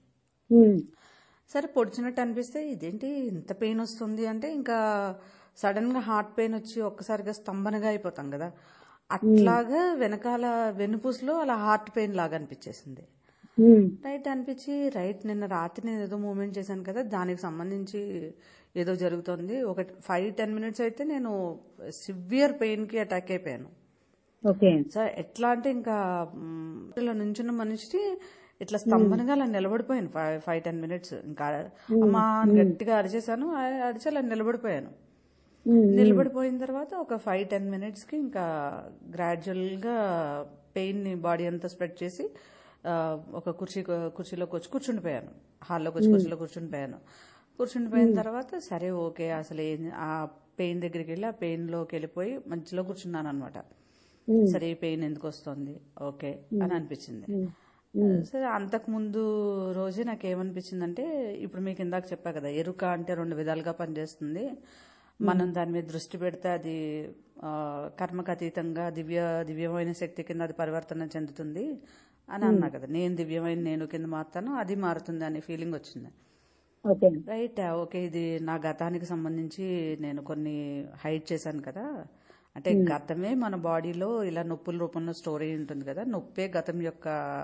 Speaker 2: సరే పొడిచినట్టు అనిపిస్తే ఇదేంటి ఇంత పెయిన్ వస్తుంది అంటే, ఇంకా సడన్ గా హార్ట్ పెయిన్ వచ్చి ఒక్కసారిగా స్తంభనగా అయిపోతాం కదా, అట్లాగా వెనకాల వెన్నుపూసలో అలా హార్ట్ పెయిన్ లాగా అనిపించేసింది. రైట్ అనిపించి రైట్ నిన్న రాత్రి నేను ఏదో మూమెంట్ చేశాను కదా, దానికి సంబంధించి ఏదో జరుగుతుంది. ఒక ఫైవ్ టెన్ మినిట్స్ అయితే నేను సివియర్ పెయిన్ కి అటాక్ అయిపోయాను. సో ఎట్లా అంటే ఇంకా ఇలా నుంచున్న మనిషి ఇట్లా స్తంభనగా అలా నిలబడిపోయాను ఫైవ్ ఫైవ్ టెన్ మినిట్స్. ఇంకా అమ్మా గట్టిగా అరిచేసాను, అరిచి అలా నిలబడిపోయాను. నిలబడిపోయిన తర్వాత ఒక ఫైవ్ టెన్ మినిట్స్ కి ఇంకా గ్రాడ్యువల్ గా పెయిన్ ని బాడీ అంతా స్ప్రెడ్ చేసి ఒక కుర్చీ కుర్చీలోకి వచ్చి కూర్చుండిపోయాను, హాల్లోకి వచ్చి కుర్చీలో కూర్చుండిపోయాను. కూర్చుండిపోయిన తర్వాత సరే ఓకే అసలు ఆ పెయిన్ దగ్గరికి వెళ్ళి ఆ పెయిన్ లోకి వెళ్ళిపోయి మధ్యలో కూర్చున్నాను అనమాట. సరే ఈ పెయిన్ ఎందుకు వస్తుంది ఓకే అని అనిపించింది. సరే అంతకు ముందు రోజే నాకు ఏమనిపించిందంటే, ఇప్పుడు మీకు ఇందాక చెప్పా కదా ఎరుక అంటే రెండు విధాలుగా పనిచేస్తుంది, మనం దాని మీద దృష్టి పెడితే అది కర్మకు అతీతంగా దివ్య దివ్యమైన శక్తి కింద అది పరివర్తన చెందుతుంది అని అన్నా కదా. నేను దివ్యమైన నేను కింద మారుతాను, అది మారుతుంది అనే ఫీలింగ్ వచ్చింది. రైట్ ఓకే ఇది నా గతానికి సంబంధించి నేను కొన్ని హైడ్ చేశాను కదా, అంటే గతమే మన బాడీలో ఇలా నొప్పుల రూపంలో స్టోర్ అయి ఉంటుంది కదా, నొప్పే గతం యొక్క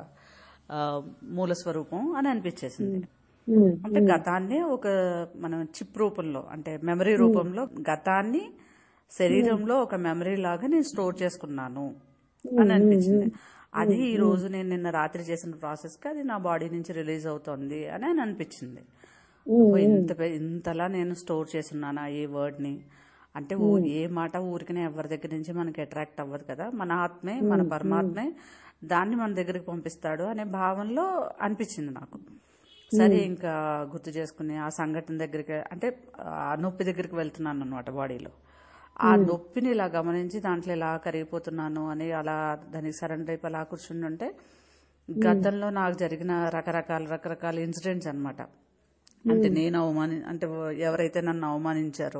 Speaker 2: మూల స్వరూపం అని అనిపించేసింది. అంటే గతాన్ని ఒక మనం చిప్ రూపంలో అంటే మెమరీ రూపంలో గతాన్ని శరీరంలో ఒక మెమరీ లాగా నేను స్టోర్ చేసుకున్నాను అని అనిపించింది. అది ఈ రోజు నేను నిన్న రాత్రి చేసిన ప్రాసెస్ కి అది నా బాడీ నుంచి రిలీజ్ అవుతోంది అని అని అనిపించింది. ఇంత ఇంతలా నేను స్టోర్ చేస్తున్నానా ఈ వర్డ్ ని అంటే ఊ ఏ మాట ఊరికనే ఎవరి దగ్గర నుంచి మనకి అట్రాక్ట్ అవ్వదు కదా, మన ఆత్మే మన పరమాత్మే దాన్ని మన దగ్గరికి పంపిస్తాడు అనే భావనలో అనిపించింది నాకు. సరే ఇంకా గుర్తు చేసుకుని ఆ సంఘటన దగ్గరికి, అంటే ఆ నొప్పి దగ్గరికి వెళ్తున్నాను అనమాట బాడీలో. ఆ నొప్పిని ఇలా గమనించి దాంట్లో ఇలా కరిగిపోతున్నాను అని అలా దానికి సరెండర్ అయిపోయి అలా కూర్చుని ఉంటే గతంలో నాకు జరిగిన రకరకాల రకరకాల ఇన్సిడెంట్స్ అనమాట. అంటే నేను అవమాని అంటే ఎవరైతే నన్ను అవమానించారో,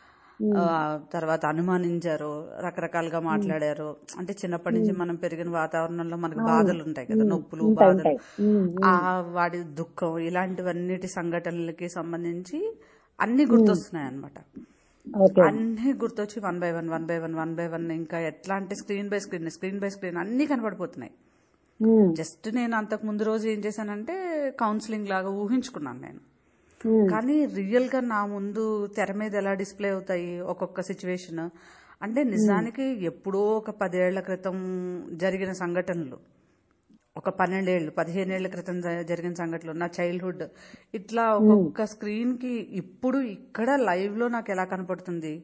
Speaker 2: తర్వాత అనుమానించారో, రకరకాలుగా మాట్లాడారో, అంటే చిన్నప్పటి నుంచి మనం పెరిగిన వాతావరణంలో మనకు బాధలు ఉంటాయి కదా, నొప్పులు బాధలు, ఆ వాడి దుఃఖం, ఇలాంటివన్నిటి సంఘటనలకి సంబంధించి అన్ని గుర్తొస్తున్నాయి అనమాట. అన్ని గుర్తొచ్చి one by one one by one one by one ఇంకా ఎట్లా అంటే screen by screen screen by screen అన్ని కనపడిపోతున్నాయి. జస్ట్ నేను అంతకు ముందు రోజు ఏం చేశానంటే కౌన్సిలింగ్ లాగా ఊహించుకున్నాను నేను, కానీ రియల్ గా నా ముందు తెర మీద ఎలా డిస్ప్లే అవుతాయి ఒక్కొక్క సిచ్యువేషన్ అంటే నిజానికి ఎప్పుడో ఒక పదేళ్ల క్రితం జరిగిన సంఘటనలు, ఒక పన్నెండేళ్లు పదిహేనేళ్ల క్రితం జరిగిన సంఘటనలు, నా చైల్డ్హుడ్, ఇట్లా ఒక్కొక్క స్క్రీన్ కి ఇప్పుడు ఇక్కడ లైవ్ లో నాకు ఎలా కనపడుతుంది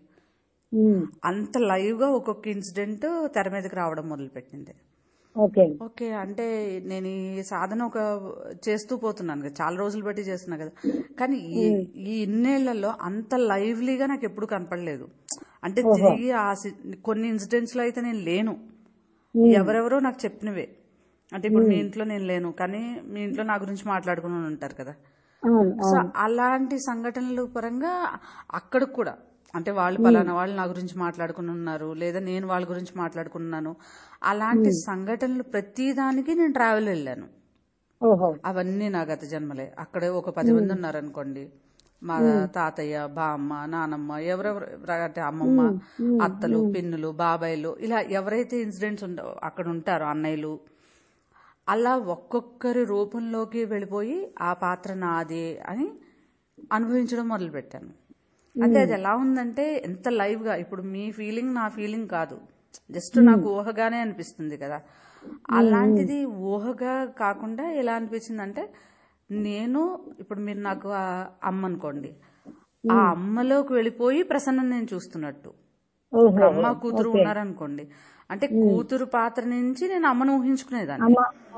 Speaker 2: అంత లైవ్ గా ఒక్కొక్క ఇన్సిడెంట్ తెర మీదకి రావడం మొదలు పెట్టింది. ఓకే, అంటే నేను ఈ సాధన ఒక చేస్తూ పోతున్నాను కదా, చాలా రోజులు బట్టి చేస్తున్నా కదా, కానీ ఈ ఈ ఇన్నేళ్లలో అంత లైవ్లీగా నాకు ఎప్పుడు కనపడలేదు. అంటే తిరిగి ఆ కొన్ని ఇన్సిడెంట్స్ లో అయితే నేను లేను, ఎవరెవరో నాకు చెప్పినవే. అంటే ఇప్పుడు మీ ఇంట్లో నేను లేను, కానీ మీ ఇంట్లో నా గురించి మాట్లాడుకుని ఉంటారు కదా. సో అలాంటి సంఘటనల పరంగా అక్కడికి కూడా అంటే వాళ్ళు పలానా వాళ్ళు నా గురించి మాట్లాడుకుని ఉన్నారు, లేదా నేను వాళ్ళ గురించి మాట్లాడుకున్నాను, అలాంటి సంఘటనలు ప్రతిదానికి నేను ట్రావెల్ వెళ్ళాను. అవన్నీ నా గత జన్మలే. అక్కడే ఒక పది మంది ఉన్నారనుకోండి, మా తాతయ్య, బామ్మ, నానమ్మ, ఎవరెవరు అంటే అమ్మమ్మ, అత్తలు, పిన్నులు, బాబాయిలు, ఇలా ఎవరైతే ఇన్సిడెంట్స్ అక్కడ ఉంటారో, అన్నయ్యలు, అలా ఒక్కొక్కరి రూపంలోకి వెళ్ళిపోయి ఆ పాత్ర నాదే అని అనుభవించడం మొదలు పెట్టాను. అంటే అది ఎలా ఉందంటే ఎంత లైవ్ గా, ఇప్పుడు మీ ఫీలింగ్ నా ఫీలింగ్ కాదు, జస్ట్ నాకు ఊహగానే అనిపిస్తుంది కదా. అలాంటిది ఊహగా కాకుండా ఎలా అనిపించింది అంటే, నేను ఇప్పుడు మీరు నాకు అమ్మ అనుకోండి, ఆ అమ్మలోకి వెళ్ళిపోయి ప్రసన్న నేను చూస్తున్నట్టు. అమ్మ కూతురు ఉన్నారనుకోండి, అంటే కూతురు పాత్ర నుంచి నేను అమ్మను ఊహించుకునేదాన్ని.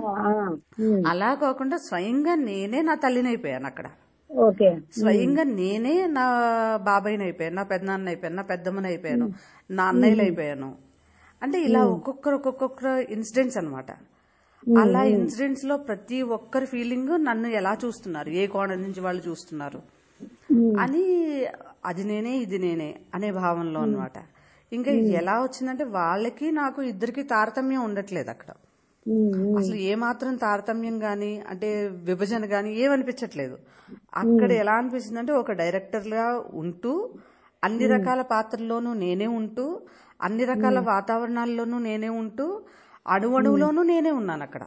Speaker 2: అలా కాకుండా స్వయంగా నేనే నా తల్లిని అయిపోయాను అక్కడ. స్వయంగా నేనే నా బాబాయిని అయిపోయాను, నా పెద్దనాన్న అయిపోయాను, నా పెద్దమ్మని అయిపోయాను, నా అన్నయ్యలు అయిపోయాను. అంటే ఇలా ఒక్కొక్కరు ఒక్కొక్కరు ఇన్సిడెంట్స్ అనమాట. అలా ఇన్సిడెంట్స్ లో ప్రతి ఒక్కరి ఫీలింగ్ నన్ను ఎలా చూస్తున్నారు, ఏ కోణం నుంచి వాళ్ళు చూస్తున్నారు అని, అది నేనే ఇది నేనే అనే భావనలో అనమాట. ఇంకా ఎలా వచ్చిందంటే వాళ్ళకి నాకు ఇద్దరికి తారతమ్యం ఉండట్లేదు అక్కడ. అసలు ఏ మాత్రం తారతమ్యం గాని అంటే విభజన గాని ఏమనిపించట్లేదు. అక్కడ ఎలా అనిపిస్తుంది అంటే ఒక డైరెక్టర్ గా ఉంటూ అన్ని రకాల పాత్రల్లోనూ నేనే ఉంటూ అన్ని రకాల వాతావరణాల్లోనూ నేనే ఉంటూ అణువణువులోనూ నేనే ఉన్నాను అక్కడ.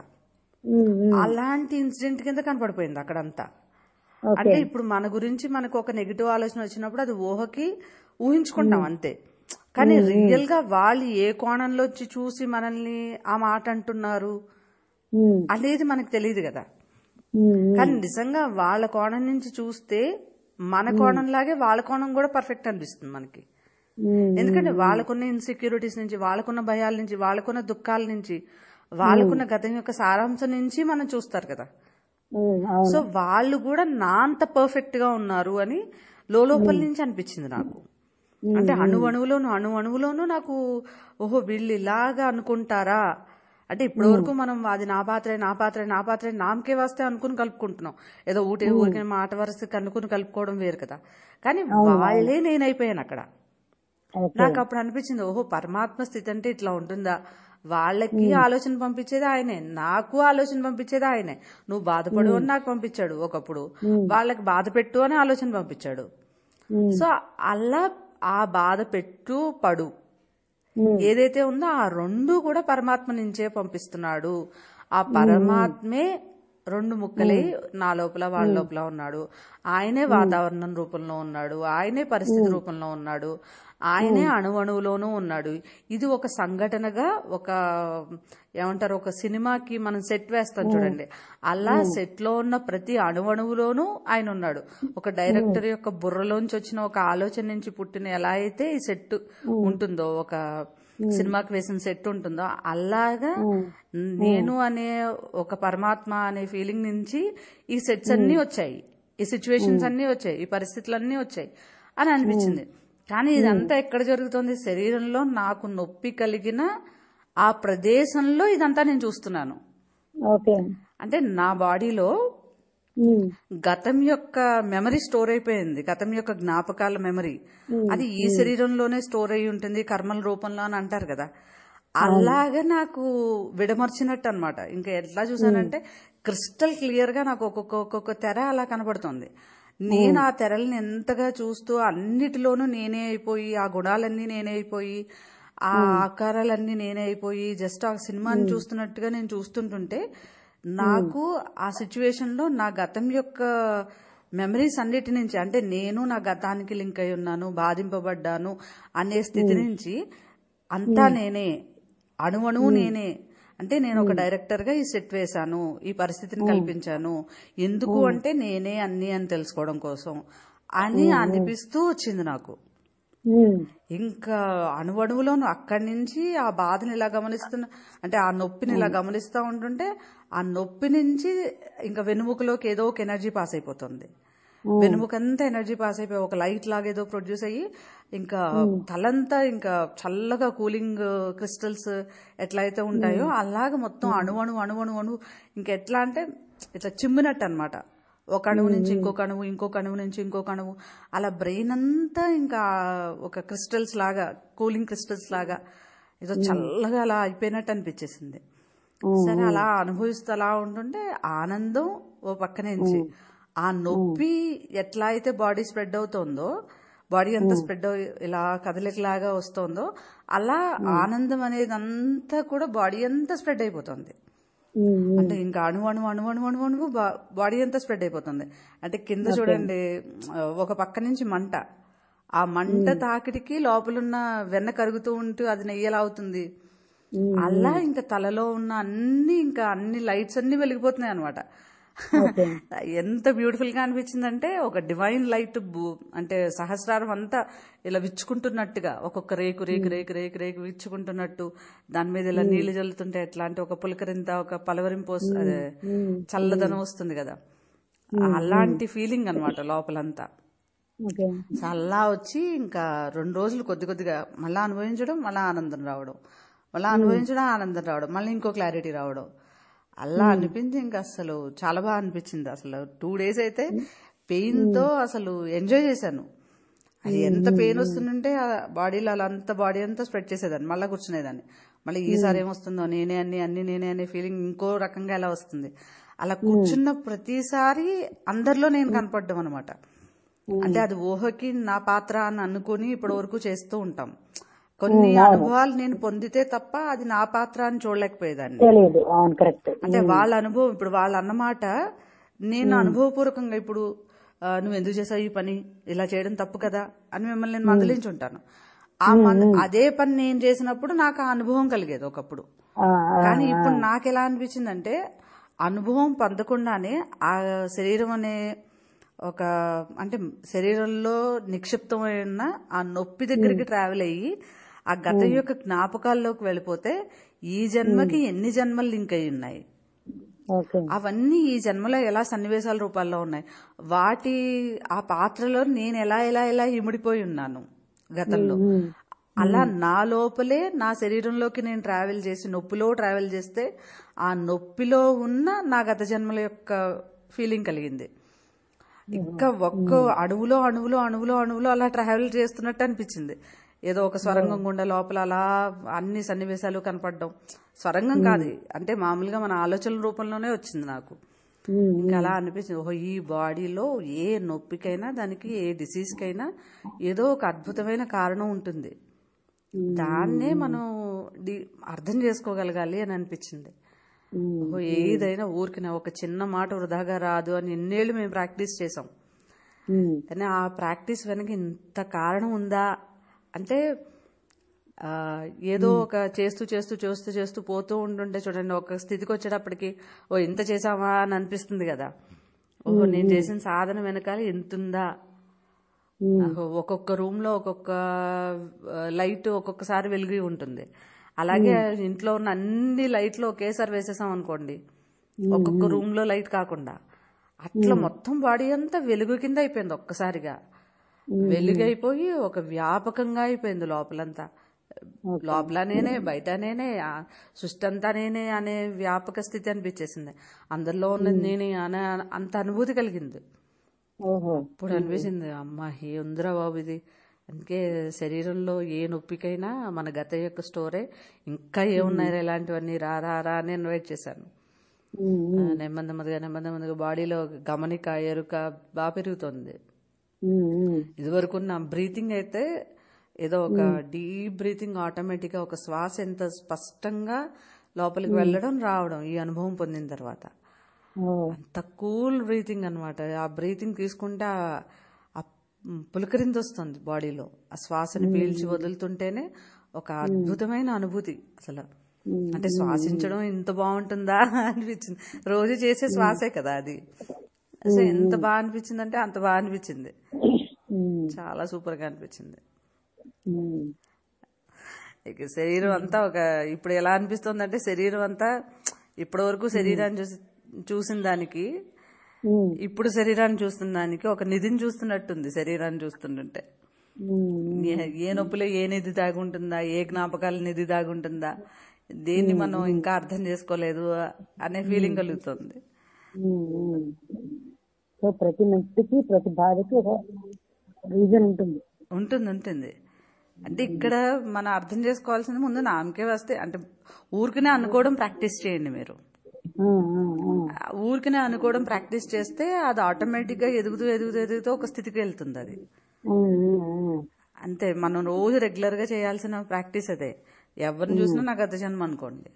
Speaker 2: అలాంటి ఇన్సిడెంట్ కింద కనపడిపోయింది అక్కడంతా. అంటే ఇప్పుడు మన గురించి మనకు ఒక నెగిటివ్ ఆలోచన వచ్చినప్పుడు అది ఊహకి ఊహించుకుంటాం అంతే, కానీ రియల్ గా వాళ్ళు ఏ కోణంలో వచ్చి చూసి మనల్ని ఆ మాట అంటున్నారు అనేది మనకు తెలియదు కదా. కానీ నిజంగా వాళ్ళ కోణం నుంచి చూస్తే మన కోణంలాగే వాళ్ళ కోణం కూడా పర్ఫెక్ట్ అనిపిస్తుంది మనకి. ఎందుకంటే వాళ్ళకున్న ఇన్సెక్యూరిటీస్ నుంచి, వాళ్ళకున్న భయాల నుంచి, వాళ్ళకున్న దుఃఖాల నుంచి, వాళ్ళకున్న గతం యొక్క సారాంశం నుంచి మనం చూస్తారు కదా. సో వాళ్ళు కూడా నా అంత పర్ఫెక్ట్ గా ఉన్నారు అని లోపల నుంచి అనిపించింది నాకు. అంటే అణు అణువులోను అణు అణువులోనూ నాకు ఓహో వీళ్ళు ఇలాగా అనుకుంటారా. అంటే ఇప్పటి వరకు మనం అది నా పాత్రే నా పాత్రే నా పాత్రే నామకే వస్తే అనుకుని కలుపుకుంటున్నాం, ఏదో ఊటే ఊరికే మాట వరుసకి అనుకుని కలుపుకోవడం వేరు కదా. కానీ వాళ్లే నేనైపోయాను అక్కడ. నాకు అప్పుడు అనిపించింది ఓహో పరమాత్మ స్థితి అంటే ఇట్లా ఉంటుందా. వాళ్ళకి ఆలోచన పంపించేది ఆయనే, నాకు ఆలోచన పంపించేది ఆయనే. నువ్వు బాధపడు అని నాకు పంపించాడు ఒకప్పుడు, వాళ్ళకి బాధ పెట్టు అని ఆలోచన పంపించాడు. సో అలా ఆ బాధ పెట్టు పడు ఏదైతే ఉందో ఆ రెండు కూడా పరమాత్మ నుంచే పంపిస్తున్నాడు. ఆ పరమాత్మే రెండు ముక్కలే నా లోపల వాళ్ళ లోపల ఉన్నాడు. ఆయనే వాతావరణం రూపంలో ఉన్నాడు, ఆయనే పరిస్థితి రూపంలో ఉన్నాడు, ఆయనే అణువణువులోనూ ఉన్నాడు. ఇది ఒక సంఘటనగా, ఒక ఏమంటారు, ఒక సినిమాకి మనం సెట్ వేస్తాం చూడండి, అలా సెట్ లో ఉన్న ప్రతి అణువణువులోనూ ఆయన ఉన్నాడు. ఒక డైరెక్టర్ యొక్క బుర్రలోంచి వచ్చిన ఒక ఆలోచన నుంచి పుట్టిన ఎలా అయితే ఈ సెట్ ఉంటుందో, ఒక సినిమాకి వేసిన సెట్ ఉంటుందో, అలాగా నేను అనే ఒక పరమాత్మ అనే ఫీలింగ్ నుంచి ఈ సెట్స్ అన్ని వచ్చాయి, ఈ సిచ్యువేషన్స్ అన్ని వచ్చాయి, ఈ పరిస్థితులన్నీ వచ్చాయి అని అనిపించింది. కానీ ఇదంతా ఎక్కడ జరుగుతుంది? శరీరంలో నాకు నొప్పి కలిగిన ఆ ప్రదేశంలో ఇదంతా నేను చూస్తున్నాను. అంటే నా బాడీలో గతం యొక్క మెమరీ స్టోర్ అయిపోయింది, గతం యొక్క జ్ఞాపకాల మెమరీ. అది ఈ శరీరంలోనే స్టోర్ అయి ఉంటుంది కర్మల రూపంలో అని అంటారు కదా, అలాగా నాకు విడమర్చినట్టు అనమాట. ఇంకా ఎట్లా చూసానంటే క్రిస్టల్ క్లియర్ గా నాకు ఒక్కొక్క ఒక్కొక్క తెర అలా కనబడుతుంది. నేను ఆ తెరల్ని ఎంతగా చూస్తూ అన్నిటిలోనూ నేనే అయిపోయి, ఆ గుణాలన్నీ నేనే అయిపోయి, ఆ ఆకారాలన్నీ నేనే అయిపోయి, జస్ట్ ఆ సినిమాని చూస్తున్నట్టుగా నేను చూస్తుంటుంటే నాకు ఆ సిచ్యువేషన్ లో నా గతం యొక్క మెమరీస్ అన్నిటి నుంచి, అంటే నేను నా గతానికి లింక్ అయి ఉన్నాను, బాధింపబడ్డాను అనే స్థితి నుంచి అంతా నేనే, అణువణువు నేనే. అంటే నేను ఒక డైరెక్టర్ గా ఈ సెట్ వేశాను, ఈ పరిస్థితిని కల్పించాను, ఎందుకు అంటే నేనే అన్ని అని తెలుసుకోవడం కోసం అని అనిపిస్తూ వచ్చింది నాకు. ఇంకా అణువణువులోను అక్కడి నుంచి ఆ బాధని ఇలా గమనిస్తున్నా, అంటే ఆ నొప్పిని ఇలా గమనిస్తూ ఉంటుంటే ఆ నొప్పి నుంచి ఇంకా వెనుముకలోకి ఏదో ఒక ఎనర్జీ పాస్ అయిపోతుంది. వెనుముకంతా ఎనర్జీ పాస్ అయిపోయి ఒక లైట్ లాగా ఏదో ప్రొడ్యూస్ అయ్యి ఇంకా తలంతా ఇంకా చల్లగా కూలింగ్ క్రిస్టల్స్ ఎట్లయితే ఉంటాయో అలాగా మొత్తం అణువణు అణువణు అణువు ఇంకా ఎట్లా అంటే ఇట్లా చిమ్మినట్టు అనమాట. ఒక అణువు నుంచి ఇంకొక అణువు, ఇంకొక అణువు నుంచి ఇంకొక అణువు, అలా బ్రెయిన్ అంతా ఇంకా ఒక క్రిస్టల్స్ లాగా, కూలింగ్ క్రిస్టల్స్ లాగా ఏదో చల్లగా అలా అయిపోయినట్టు అనిపించేసింది. సరే అలా అనుభవిస్తూ అలా ఉంటుంటే ఆనందం ఓ పక్క నుంచి, ఆ నొప్పి ఎట్లా అయితే బాడీ స్ప్రెడ్ అవుతోందో, బాడీ అంతా స్ప్రెడ్ ఇలా కదలికలాగా వస్తోందో, అలా ఆనందం అనేది అంతా కూడా బాడీ అంతా స్ప్రెడ్ అయిపోతుంది. అంటే ఇంకా అణు అణు అణు అణు అణు అణువు బాడీ అంతా స్ప్రెడ్ అయిపోతుంది. అంటే కింద చూడండి ఒక పక్క నుంచి మంట, ఆ మంట తాకిడికి లోపలున్న వెన్న కరుగుతూ ఉంటూ అది నెయ్యలా అవుతుంది. అలా ఇంకా తలలో ఉన్న అన్ని ఇంకా అన్ని లైట్స్ అన్ని వెలిగిపోతున్నాయి అనమాట. ఎంత బ్యూటిఫుల్ గా అనిపించిందంటే ఒక డివైన్ లైట్, అంటే సహస్రారం అంతా ఇలా విచ్చుకుంటున్నట్టుగా, ఒక్కొక్క రేకు రేకు రేకు రేకు రేకు విచ్చుకుంటున్నట్టు, దాని మీద ఇలా నీళ్లు చల్లుతుంటే ఎట్లా అంటే ఒక పులకరింత, ఒక పలవరింపు, అదే చల్లదనం వస్తుంది కదా, అలాంటి ఫీలింగ్ అనమాట లోపలంతా. అలా వచ్చి ఇంకా రెండు రోజులు కొద్ది కొద్దిగా మళ్ళా అనుభవించడం, మళ్ళా ఆనందం రావడం, మళ్ళీ అనుభవించడం, ఆనందం రావడం, మళ్ళీ ఇంకో క్లారిటీ రావడం, అలా అనిపించి ఇంకా అసలు చాలా బాగా అనిపించింది. అసలు టూ డేస్ అయితే పెయిన్ తో అసలు ఎంజాయ్ చేశాను. అది ఎంత పెయిన్ వస్తుందంటే ఆ బాడీలో అలా అంత బాడీ అంతా స్ప్రెడ్ చేసేదాన్ని, మళ్ళీ కూర్చునేదాన్ని, మళ్ళీ ఈసారి ఏమొస్తుందో నేనే అన్ని అన్ని నేనే అనే ఫీలింగ్ ఇంకో రకంగా ఎలా వస్తుంది. అలా కూర్చున్న ప్రతిసారి అందరిలో నేను కనపడ్డం అనమాట. అంటే అది ఊహకి నా పాత్ర అని అనుకుని ఇప్పటి వరకు చేస్తూ ఉంటాం. కొన్ని అనుభవాలు నేను పొందితే తప్ప అది నా పాత్ర అని చూడలేకపోయేదాన్ని. అంటే వాళ్ళ అనుభవం, ఇప్పుడు వాళ్ళ అన్నమాట నేను అనుభవపూర్వకంగా ఇప్పుడు నువ్వు ఎందుకు చేసావు ఈ పని, ఇలా చేయడం తప్పు కదా అని మిమ్మల్ని నేను మందలించి ఉంటాను. ఆ అదే పని నేను చేసినప్పుడు నాకు ఆ అనుభవం కలిగేది ఒకప్పుడు. కానీ ఇప్పుడు నాకు ఎలా అనిపించిందంటే అనుభవం పొందకుండానే ఆ శరీరం అనే ఒక, అంటే శరీరంలో నిక్షిప్తమైన ఆ నొప్పి దగ్గరికి ట్రావెల్ అయ్యి ఆ గతం యొక్క జ్ఞాపకాల్లోకి వెళ్ళిపోతే ఈ జన్మకి ఎన్ని జన్మలు లింక్ అయి ఉన్నాయి, అవన్నీ ఈ జన్మలో ఎలా సన్నివేశాల రూపాల్లో ఉన్నాయి, వాటి ఆ పాత్రలో నేను ఎలా ఎలా ఎలా ఇమిడిపోయి ఉన్నాను గతంలో. అలా నా లోపలే నా శరీరంలోకి నేను ట్రావెల్ చేసి నొప్పిలో ట్రావెల్ చేస్తే ఆ నొప్పిలో ఉన్న నా గత జన్మల యొక్క ఫీలింగ్ కలిగింది. ఇంకా ఒక్క అణువులో అణువులో అణువులో అణువులో అలా ట్రావెల్ చేస్తున్నట్టు అనిపించింది. ఏదో ఒక స్వరంగం గుండా లోపల అలా అన్ని సన్నివేశాలు కనపడడం. స్వరంగం కాదు, అంటే మామూలుగా మన ఆలోచనల రూపంలోనే వచ్చింది నాకు. ఇంకా అలా అనిపించింది, ఓహో ఈ బాడీలో ఏ నొప్పికైనా, దానికి ఏ డిసీజ్కైనా ఏదో ఒక అద్భుతమైన కారణం ఉంటుంది, దాన్నే మనం అర్థం చేసుకోగలగాలి అని అనిపించింది. ఓహో ఏదైనా ఊరికినా ఒక చిన్న మాట వృధాగా రాదు అని ఎన్నేళ్ళు మేము ప్రాక్టీస్ చేసాం. కానీ ఆ ప్రాక్టీస్ వెనక ఇంత కారణం ఉందా అంటే ఏదో ఒక చేస్తూ చేస్తూ చేస్తూ చేస్తూ పోతూ ఉంటుంటే చూడండి, ఒక స్థితికి వచ్చేటప్పటికి ఓ ఇంత చేసామా అని అనిపిస్తుంది కదా. ఓహో నేను చేసిన సాధన వెనకాల ఎంతుందా. ఒక్కొక్క రూమ్ లో ఒక్కొక్క లైట్ ఒక్కొక్కసారి వెలిగి ఉంటుంది. అలాగే ఇంట్లో ఉన్న అన్ని లైట్లు ఒకేసారి వేసేసాం అనుకోండి, ఒక్కొక్క రూమ్ లో లైట్ కాకుండా, అట్లా మొత్తం బాడీ అంతా వెలుగు కింద అయిపోయింది. ఒక్కసారిగా వెలుగైపోయి ఒక వ్యాపకంగా అయిపోయింది లోపలంతా. లోపల నేనే, బయట నేనే, సృష్టి అంతా నేనే అనే వ్యాపక స్థితి అనిపించేసింది. అందరిలో ఉన్నది నేనే అనే అంత అనుభూతి కలిగింది. ఇప్పుడు అనిపించింది అమ్మా ఏ ఉందిరా బాబు ఇది. అందుకే శరీరంలో ఏ నొప్పికైనా మన గత యొక్క స్టోరే, ఇంకా ఏమున్నాయి ఇలాంటివన్నీ రా రా రా అని ఇన్వైట్ చేశాను. నెమ్మది నెమ్మదిగా నెమ్మది నెమ్మదిగా బాడీలో గమనిక ఎరుక బాగా పెరుగుతుంది. ఇదివరకు నా బ్రీతింగ్ అయితే ఏదో ఒక డీప్ బ్రీతింగ్ ఆటోమేటిక్ గా ఒక శ్వాస ఎంత స్పష్టంగా లోపలికి వెళ్ళడం రావడం ఈ అనుభవం పొందిన తర్వాత అంత కూల్ బ్రీతింగ్ అనమాట. ఆ బ్రీతింగ్ తీసుకుంటే ఆ పులకరింది వస్తుంది బాడీలో. ఆ శ్వాసని పీల్చి వదులుతుంటేనే ఒక అద్భుతమైన అనుభూతి అసలు. అంటే శ్వాసించడం ఇంత బాగుంటుందా అనిపించింది. రోజు చేసే శ్వాసే కదా అది. అసలు ఎంత బాగా అనిపించింది అంటే అంత బాగా అనిపించింది. చాలా సూపర్ గా అనిపించింది. ఇక శరీరం అంతా ఒక ఇప్పుడు ఎలా అనిపిస్తుంది అంటే, శరీరం అంతా ఇప్పటి వరకు శరీరాన్ని చూసి చూసిన దానికి ఇప్పుడు శరీరాన్ని చూస్తున్న దానికి ఒక నిధిని చూస్తున్నట్టుంది. శరీరాన్ని చూస్తుంటే ఏ నొప్పులో ఏ నిధి దాగుంటుందా, ఏ జ్ఞాపకాల నిధి దాగుంటుందా, దేన్ని మనం ఇంకా అర్థం చేసుకోలేదు అనే ఫీలింగ్ కలుగుతుంది.
Speaker 1: ప్రతి మనిషికి ప్రతి బాధకి ఒక రీజన్ ఉంటుంది
Speaker 2: ఉంటుంది ఉంటుంది అంటే ఇక్కడ మనం అర్థం చేసుకోవాల్సింది ముందు నామకే వస్తే అంటే ఊరికనే అనుకోవడం ప్రాక్టీస్ చేయండి మీరు. ఊరికనే అనుకోవడం ప్రాక్టీస్ చేస్తే అది ఆటోమేటిక్ గా ఎదుగుతూ ఎదుగుతూ ఎదుగుతూ ఒక స్థితికి వెళ్తుంది అది. అంతే, మనం రోజు రెగ్యులర్ గా చేయాల్సిన ప్రాక్టీస్ అదే. ఎవరిని చూసినా నాకు గత జన్మ అనుకోండి.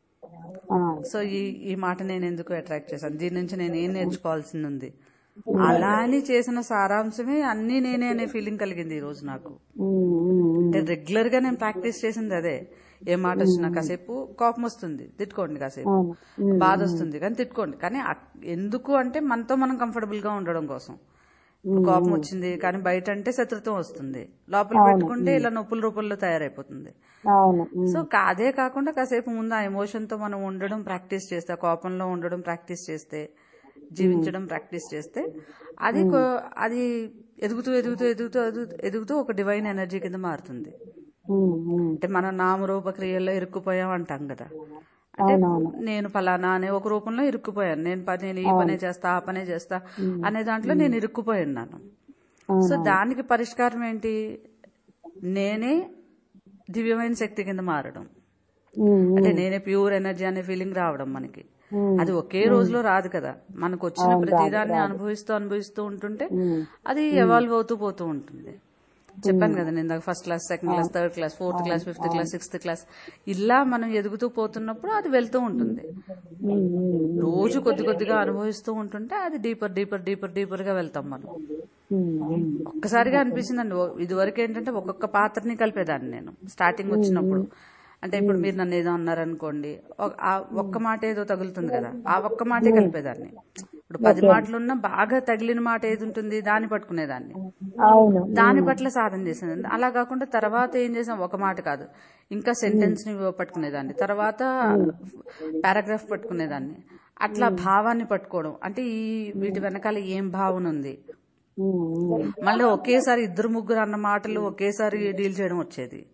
Speaker 2: సో ఈ ఈ మాట నేను ఎందుకు అట్రాక్ట్ చేశాను, దీని నుంచి నేను ఏం నేర్చుకోవాల్సింది ఉంది, అలా అని చేసిన సారాంశమే అన్ని నేనే అనే ఫీలింగ్ కలిగింది ఈ రోజు నాకు. అంటే రెగ్యులర్ గా నేను ప్రాక్టీస్ చేసింది అదే. ఏ మాట వచ్చినా కాసేపు కోపం వస్తుంది తిట్టుకోండి, కాసేపు బాధ వస్తుంది కానీ తిట్టుకోండి, కానీ ఎందుకు అంటే మనతో మనం కంఫర్టబుల్ గా ఉండడం కోసం. కోపం వచ్చింది కానీ బయట అంటే శత్రుత్వం వస్తుంది, లోపల పెట్టుకుంటే ఇలా నొప్పుల రూపంలో తయారైపోతుంది. సో అదే కాకుండా కాసేపు ముందు ఆ ఎమోషన్ తో మనం ఉండడం ప్రాక్టీస్ చేస్తే, కోపంలో ఉండడం ప్రాక్టీస్ చేస్తే, జీవించడం ప్రాక్టీస్ చేస్తే అది అది ఎదుగుతూ ఎదుగుతూ ఎదుగుతూ ఎదుగుతూ ఒక డివైన్ ఎనర్జీ కింద మారుతుంది. అంటే మనం నామరూప క్రియల్లో ఇరుక్కుపోయాం అంటాం కదా. అంటే నేను ఫలానా అనే ఒక రూపంలో ఇరుక్కుపోయాను, నేను నేను ఈ పనే చేస్తా ఆ పనే చేస్తా అనే దాంట్లో నేను ఇరుక్కుపోయిన్నాను. సో దానికి పరిష్కారం ఏంటి, నేనే దివ్యమైన శక్తి కింద మారడం. అంటే నేనే ప్యూర్ ఎనర్జీ అనే ఫీలింగ్ రావడం మనకి. అది ఒకే రోజులో రాదు కదా, మనకు వచ్చిన ప్రతిదాన్ని అనుభవిస్తూ అనుభవిస్తూ ఉంటుంటే అది ఎవాల్వ్ అవుతూ పోతూ ఉంటుంది. చెప్పాను కదా నేను first class, second class, third class, fourth class, fifth class, sixth class, ఇలా మనం ఎదుగుతూ పోతున్నప్పుడు అది వెళ్తూ ఉంటుంది. రోజు కొద్ది కొద్దిగా అనుభవిస్తూ ఉంటుంటే అది డీపర్ డీపర్ డీపర్ డీపర్ గా వెళ్తాం మనం. ఒక్కసారిగా అనిపించిందండి, ఇదివరకు ఏంటంటే ఒక్కొక్క పాత్రని కలిపేదాన్ని నేను స్టార్టింగ్ వచ్చినప్పుడు. అంటే ఇప్పుడు మీరు నన్ను ఏదో అన్నారనుకోండి, ఆ ఒక్క మాట ఏదో తగులుతుంది కదా, ఆ ఒక్క మాటే కలిపేదాన్ని. ఇప్పుడు పది మాటలున్నా బాగా తగిలిన మాట ఏది ఉంటుంది దాన్ని పట్టుకునేదాన్ని, దాని పట్ల సాధన చేసేదాన్ని. అలా కాకుండా తర్వాత ఏం చేసాం, ఒక మాట కాదు ఇంకా సెంటెన్స్ ని పట్టుకునేదాన్ని, తర్వాత పారాగ్రాఫ్ పట్టుకునేదాన్ని. అట్లా భావాన్ని పట్టుకోవడం, అంటే ఈ వీటి వెనకాల ఏం భావన ఉంది. మళ్ళీ ఒకేసారి ఇద్దరు ముగ్గురు అన్న మాటలు ఒకేసారి డీల్ చేయడం వచ్చేది.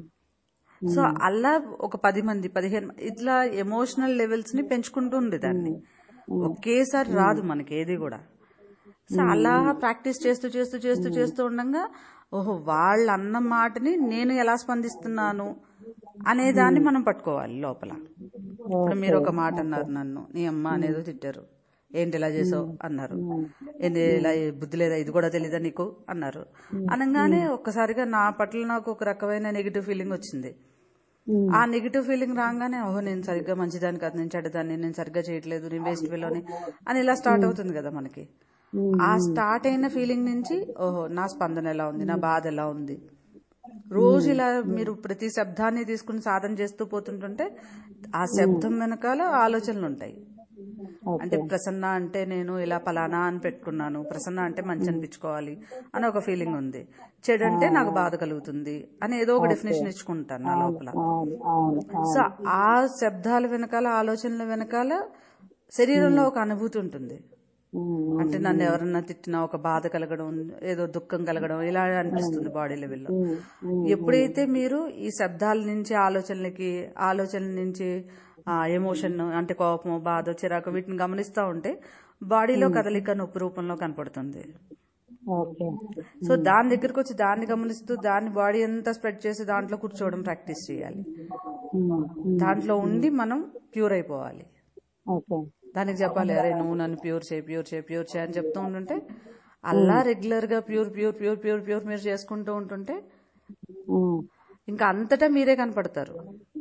Speaker 2: సో అలా ఒక పది మంది పదిహేను ఇట్లా ఎమోషనల్ లెవెల్స్ ని పెంచుకుంటూ ఉండేదాన్ని. ఒకేసారి రాదు మనకి ఏది కూడా. సో అలా ప్రాక్టీస్ చేస్తూ చేస్తూ చేస్తూ చేస్తూ ఉండగా ఓహో వాళ్ళు అన్న మాటని నేను ఎలా స్పందిస్తున్నాను అనేదాన్ని మనం పట్టుకోవాలి లోపల. ఇప్పుడు మీరు ఒక మాట అన్నారు, నన్ను నీ అమ్మ అనేదో తిట్టారు, ఏంటి ఇలా చేసావు అన్నారు, ఏంటి ఇలా బుద్ధి లేదా ఇది కూడా తెలీదా నీకు అన్నారు. అనగానే ఒక్కసారిగా నా పట్ల నాకు ఒక రకమైన నెగిటివ్ ఫీలింగ్ వచ్చింది. ఆ నెగిటివ్ ఫీలింగ్ రాగానే ఓహో నేను సరిగ్గా మంచిదాన్ని కాదు, నేను చెడ్డదాన్ని, నేను సరిగ్గా చేయట్లేదు, నేను వేస్ట్ ఫీలోని అని ఇలా స్టార్ట్ అవుతుంది కదా మనకి. ఆ స్టార్ట్ అయిన ఫీలింగ్ నుంచి ఓహో నా స్పందన ఎలా ఉంది, నా బాధ ఎలా ఉంది, రోజు ఇలా మీరు ప్రతి శబ్దాన్ని తీసుకుని సాధన చేస్తూ పోతుంటుంటే ఆ శబ్దం వెనకాల ఆలోచనలు ఉంటాయి. అంటే ప్రసన్న అంటే నేను ఇలా పలానా అని పెట్టుకున్నాను, ప్రసన్న అంటే మంచి అనిపించుకోవాలి అని ఒక ఫీలింగ్ ఉంది, చెడు అంటే నాకు బాధ కలుగుతుంది అని ఏదో ఒక డెఫినేషన్ ఇచ్చుకుంటాను నా లోపల. సో ఆ శబ్దాల వెనకాల ఆలోచనల వెనకాల శరీరంలో ఒక అనుభూతి ఉంటుంది. అంటే నన్ను ఎవరన్నా తిట్టినా ఒక బాధ కలగడం, ఏదో దుఃఖం కలగడం ఇలా అనిపిస్తుంది బాడీ లెవెల్లో. ఎప్పుడైతే మీరు ఈ శబ్దాల నుంచి ఆలోచనలకి, ఆలోచనల నుంచి ఆ ఎమోషన్ అంటే కోపం, బాధ, చిరాకు వీటిని గమనిస్తూ ఉంటే బాడీలో కదలిక నొప్పి రూపంలో కనపడుతుంది. సో దాని దగ్గరకు వచ్చి దాన్ని గమనిస్తూ దాన్ని బాడీ అంతా స్ప్రెడ్ చేసి దాంట్లో కూర్చోవడం ప్రాక్టీస్ చేయాలి. దాంట్లో ఉండి మనం ప్యూర్ అయిపోవాలి. దానికి చెప్పాలి, అరే నువ్వు నన్ను ప్యూర్ చేయి, ప్యూర్ చేయి, ప్యూర్ చేయి అని చెప్తూ ఉంటుంటే అలా రెగ్యులర్ గా pure pure pure pure pure మీరు చేసుకుంటూ ఉంటుంటే ఇంకా అంతటా మీరే కనపడతారు.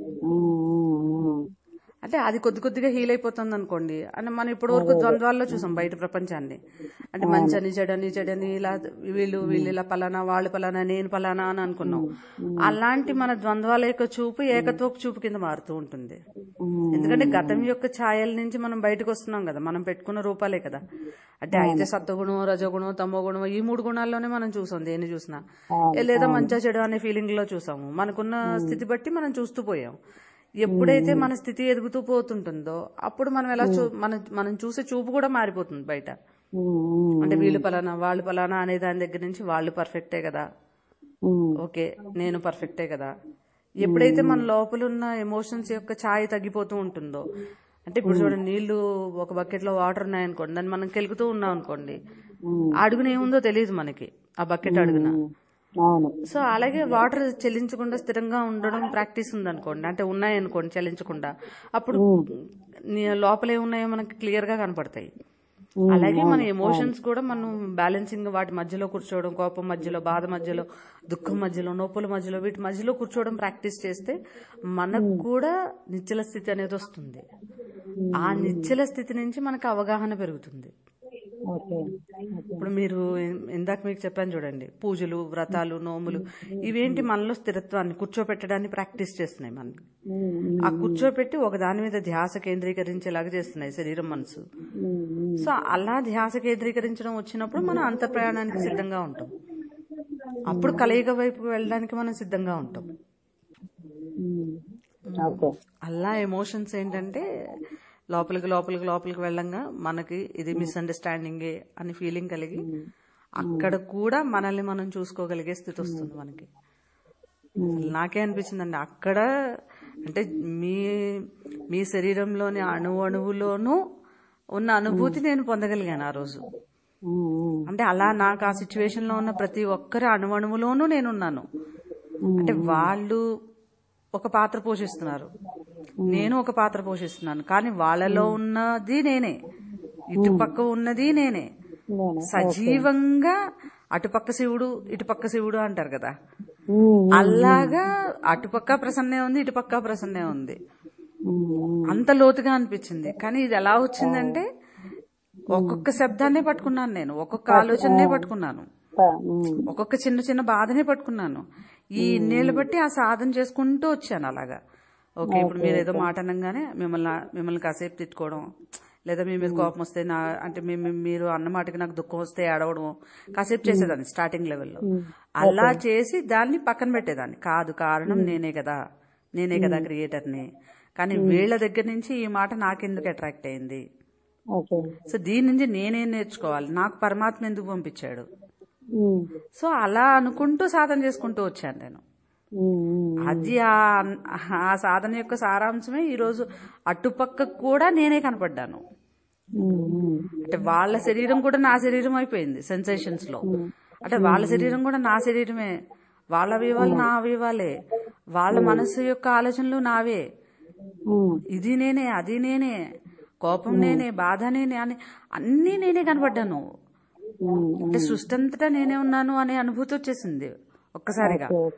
Speaker 2: అంటే అది కొద్ది కొద్దిగా హీల్ అయిపోతుంది అనుకోండి. అంటే మనం ఇప్పటి వరకు ద్వంద్వాల్లో చూసాం బయట ప్రపంచాన్ని. అంటే మంచని చెడని చెడని ఇలా వీళ్ళు వీళ్ళు ఇలా పలానా, వాళ్ళు పలానా, నేను పలానా అని అనుకున్నాం. అలాంటి మన ద్వంద్వాల యొక్క చూపు ఏకత్వపు చూపు కింద మారుతూ ఉంటుంది. ఎందుకంటే గతం యొక్క ఛాయల నుంచి మనం బయటకు వస్తున్నాం కదా, మనం పెట్టుకున్న రూపాలే కదా. అంటే అయితే సత్వగుణం, రజోగుణం, తమో గుణం ఈ మూడు గుణాల్లోనే మనం చూసాం దేన్ని చూసినా, లేదా మంచా చెడు అనే ఫీలింగ్ లో చూసాము. మనకున్న స్థితి బట్టి మనం చూస్తూ పోయాం. ఎప్పుడైతే మన స్థితి ఎదుగుతూ పోతుంటుందో అప్పుడు మనం ఎలా చూ మన మనం చూసే చూపు కూడా మారిపోతుంది బయట. అంటే వీళ్ళు పలానా, వాళ్ళు పలానా అనే దాని దగ్గర నుంచి వాళ్ళు పర్ఫెక్టే కదా, ఓకే నేను పర్ఫెక్టే కదా. ఎప్పుడైతే మన లోపల ఉన్న ఎమోషన్స్ యొక్క ఛాయ తగ్గిపోతూ ఉంటుందో, అంటే ఇప్పుడు చూడండి నీళ్లు ఒక బకెట్ లో వాటర్ ఉన్నాయనుకోండి, దాన్ని మనం కెలుకుతూ ఉన్నాం అనుకోండి, అడుగున ఏముందో తెలియదు మనకి ఆ బకెట్ అడుగున. సో అలాగే వాటర్ చెల్లించకుండా స్థిరంగా ఉండడం ప్రాక్టీస్ ఉందనుకోండి, అంటే ఉన్నాయనుకోండి చెల్లించకుండా, అప్పుడు లోపలే ఉన్నాయో మనకి క్లియర్ గా కనపడతాయి. అలాగే మన ఎమోషన్స్ కూడా మనం బ్యాలెన్సింగ్ వాటి మధ్యలో కూర్చోవడం, కోపం మధ్యలో, బాధ మధ్యలో, దుఃఖం మధ్యలో, నొప్పుల మధ్యలో, వీటి మధ్యలో కూర్చోవడం ప్రాక్టీస్ చేస్తే మనకు కూడా నిశ్చల స్థితి అనేది వస్తుంది. ఆ నిశ్చల స్థితి నుంచి మనకు అవగాహన పెరుగుతుంది. ఇప్పుడు మీరు ఇందాక మీకు చెప్పాను చూడండి, పూజలు, వ్రతాలు, నోములు ఇవేంటి మనలో స్థిరత్వాన్ని కూర్చోపెట్టడాన్ని ప్రాక్టీస్ చేస్తున్నాయి. మనకి ఆ కూర్చోపెట్టి ఒక దాని మీద ధ్యాస కేంద్రీకరించేలాగా చేస్తున్నాయి శరీరం, మనసు. సో అలా ధ్యాస కేంద్రీకరించడం వచ్చినప్పుడు మనం అంత ప్రయాణానికి సిద్ధంగా ఉంటాం. అప్పుడు కలయిక వైపు వెళ్ళడానికి మనం సిద్ధంగా ఉంటాం. అలా ఎమోషన్స్ ఏంటంటే లోపలికి లోపలికి లోపలికి వెళ్ళంగా మనకి ఇది మిస్అండర్స్టాండింగే అని ఫీలింగ్ కలిగి అక్కడ కూడా మనల్ని మనం చూసుకోగలిగే స్థితి వస్తుంది మనకి. నాకే అనిపించిందండి అక్కడ, అంటే మీ మీ శరీరంలోని అణువు అణువులోనూ ఉన్న అనుభూతి నేను పొందగలిగాను ఆ రోజు. అంటే అలా నాకు ఆ సిచ్యువేషన్ లో ఉన్న ప్రతి ఒక్కరి అణువణువులోనూ నేనున్నాను. అంటే వాళ్ళు ఒక పాత్ర పోషిస్తున్నారు, నేను ఒక పాత్ర పోషిస్తున్నాను, కానీ వాళ్ళలో ఉన్నది నేనే, ఇటుపక్క ఉన్నది నేనే. సజీవంగా అటుపక్క శివుడు ఇటుపక్క శివుడు అంటారు కదా, అలాగా అటుపక్క ప్రసన్నే ఉంది, ఇటుపక్క ప్రసన్నే ఉంది. అంత లోతుగా అనిపించింది. కానీ ఇది ఎలా వచ్చిందంటే ఒక్కొక్క శబ్దాన్నే పట్టుకున్నాను నేను, ఒక్కొక్క ఆలోచననే పట్టుకున్నాను, ఒక్కొక్క చిన్న చిన్న బాధనే పట్టుకున్నాను. ఈ ఇన్నేళ్లు బట్టి ఆ సాధన చేసుకుంటూ వచ్చాను అలాగా. ఓకే ఇప్పుడు మీరు ఏదో మాట అనగానే మిమ్మల్ని మిమ్మల్ని కాసేపు తిట్టుకోవడం, లేదా మీ మీద కోపం వస్తే నా అంటే మీరు అన్న మాటకి నాకు దుఃఖం వస్తే ఏడవడం కాసేపు చేసేదాన్ని స్టార్టింగ్ లెవెల్లో. అలా చేసి దాన్ని పక్కన పెట్టేదాన్ని. కాదు కారణం నేనే కదా, నేనే కదా క్రియేటర్ని. కానీ వీళ్ళ దగ్గర నుంచి ఈ మాట నాకెందుకు అట్రాక్ట్ అయింది, సో దీని నుంచి నేనేం నేర్చుకోవాలి, నాకు పరమాత్మ ఎందుకు పంపించాడు. సో అలా అనుకుంటూ సాధన చేసుకుంటూ వచ్చాను నేను. అది ఆ సాధన యొక్క సారాంశమే ఈరోజు అటుపక్క కూడా నేనే కనపడ్డాను. అంటే వాళ్ళ శరీరం కూడా నా శరీరం అయిపోయింది సెన్సేషన్స్ లో. అంటే వాళ్ళ శరీరం కూడా నా శరీరమే, వాళ్ళ అవయవాలు నా అవయవాలే, వాళ్ళ మనసు యొక్క ఆలోచనలు నావే. ఇది నేనే, అది నేనే, కోపం నేనే, బాధ నేనే అని అన్నీ నేనే కనపడ్డాను. అంటే సృష్టి అంతటా నేనే ఉన్నాను అనే అనుభూతి వచ్చేసింది ఒక్కసారిగా.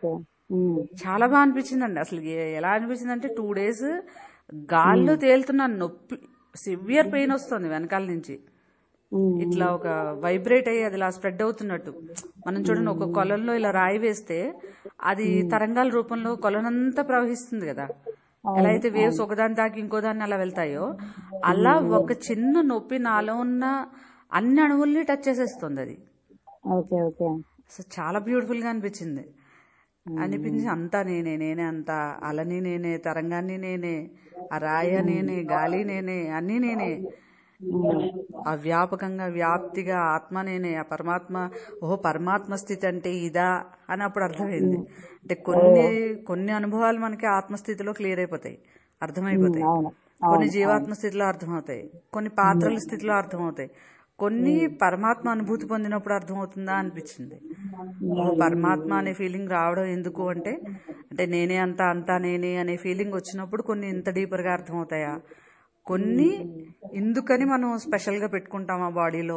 Speaker 1: ఉమ్,
Speaker 2: చాలా బాగా అనిపించిందండి. అసలు ఏ- ఎలా అనిపించింది అంటే టూ డేస్ గాల్లో తేలుతున్నాను, నొప్పి సివియర్ పెయిన్ వస్తుంది వెనకాల నుంచి.
Speaker 1: ఉమ్,
Speaker 2: ఇట్లా ఒక వైబ్రేట్ అయ్యి అది ఇలా స్ప్రెడ్ అవుతున్నట్టు. మనం చూడండి, ఒక కొలంలో ఇలా రాయి వేస్తే అది తరంగాల రూపంలో కొలనంతా ప్రవహిస్తుంది కదా. ఎలా అయితే వేవ్స్ ఒకదాని దాకా ఇంకో దాన్ని అలా వెళ్తాయో, అలా ఒక చిన్న నొప్పి నాలో ఉన్న అన్ని అణువుల్ని టచ్ చేసేస్తుంది అది.
Speaker 1: ఓకే ఓకే
Speaker 2: అసలు చాలా బ్యూటిఫుల్ గా అనిపించింది. అనిపించి అంతా నేనే నేనే అంతా అలని నేనే, తరంగాన్ని నేనే, ఆ రాయ నేనే, గాలి నేనే, అన్నీ నేనే. ఆ వ్యాపకంగా వ్యాప్తిగా ఆత్మ నేనే, ఆ పరమాత్మ. ఓహో, పరమాత్మ స్థితి అంటే ఇదా అని అప్పుడు అర్థమైంది. అంటే కొన్ని కొన్ని అనుభవాలు మనకి ఆత్మస్థితిలో క్లియర్ అయిపోతాయి, అర్థమైపోతాయి.
Speaker 1: అవును
Speaker 2: కొన్ని జీవాత్మ స్థితిలో అర్థమవుతాయి, కొన్ని పాత్రల స్థితిలో అర్థమవుతాయి, కొన్ని పరమాత్మ అనుభూతి పొందినప్పుడు అర్థమవుతుందా అనిపించింది. ఓహో, పరమాత్మ అనే ఫీలింగ్ రావడం ఎందుకు అంటే, అంటే నేనే అంతా అంతా నేనే అనే ఫీలింగ్ వచ్చినప్పుడు కొన్ని ఇంత డీపర్ గా అర్థమవుతాయా, కొన్ని ఎందుకని మనం స్పెషల్ గా పెట్టుకుంటాం ఆ బాడీలో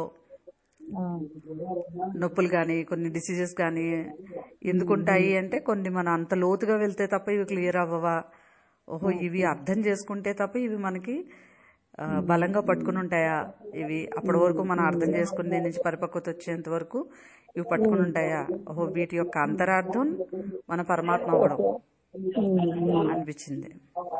Speaker 2: నొప్పులు కానీ, కొన్ని డిసీజెస్ కానీ ఎందుకుంటాయి అంటే, కొన్ని మనం అంత లోతుగా వెళ్తే తప్ప ఇవి క్లియర్ అవ్వవా. ఓహో, ఇవి అర్థం చేసుకుంటే తప్ప ఇవి మనకి ఆ, బలంగా పట్టుకుని ఉంటాయా ఇవి. అప్పటి వరకు మనం అర్థం చేసుకుని దీని నుంచి పరిపక్వత వచ్చేంత వరకు ఇవి పట్టుకుని ఉంటాయా. ఓహో, వీటి యొక్క అంతరార్థం మన పరమాత్మ అవ్వడం అనిపించింది.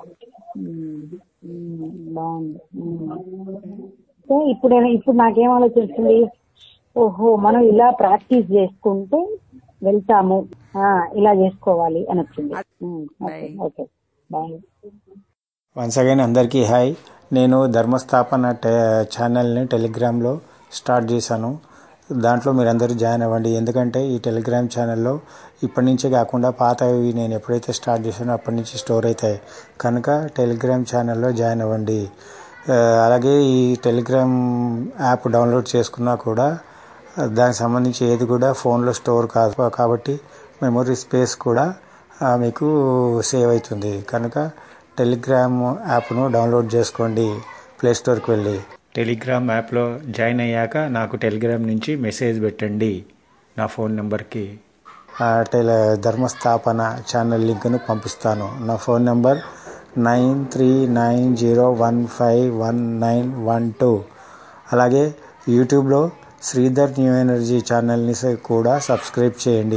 Speaker 1: బాగుంది. సో ఇప్పుడు ఇప్పుడు నాకేం ఆలోచిస్తుంది, ఓహో మనం ఇలా ప్రాక్టీస్ చేసుకుంటే వెళ్తాము, ఆ, ఇలా చేసుకోవాలి అని వచ్చింది. Okay okay bye.
Speaker 3: Once again అందరికీ హాయ్. నేను ధర్మస్థాపన టె ఛానల్ని టెలిగ్రామ్లో స్టార్ట్ చేశాను. దాంట్లో మీరందరూ జాయిన్ అవ్వండి. ఎందుకంటే ఈ టెలిగ్రామ్ ఛానల్లో ఇప్పటి నుంచే కాకుండా పాతవి నేను ఎప్పుడైతే స్టార్ట్ చేశానో అప్పటి నుంచి స్టోర్ అవుతాయి కనుక టెలిగ్రామ్ ఛానల్లో జాయిన్ అవ్వండి. అలాగే ఈ టెలిగ్రామ్ యాప్ డౌన్లోడ్ చేసుకున్నా కూడా దానికి సంబంధించి ఏది కూడా ఫోన్లో స్టోర్ కాదు కాబట్టి మెమొరీ స్పేస్ కూడా మీకు సేవ్ అవుతుంది. కనుక టెలిగ్రామ్ యాప్ను డౌన్లోడ్ చేసుకోండి ప్లే స్టోర్కి వెళ్ళి. టెలిగ్రామ్ యాప్లో జాయిన్ అయ్యాక నాకు టెలిగ్రామ్ నుంచి మెసేజ్ పెట్టండి నా ఫోన్ నెంబర్కి. టెలి ధర్మస్థాపన ఛానల్ లింక్ను పంపిస్తాను. నా phone number nine three nine zero one five one nine one two. అలాగే యూట్యూబ్లో శ్రీధర్ న్యూ ఎనర్జీ ఛానల్ని కూడా సబ్స్క్రైబ్ చేయండి.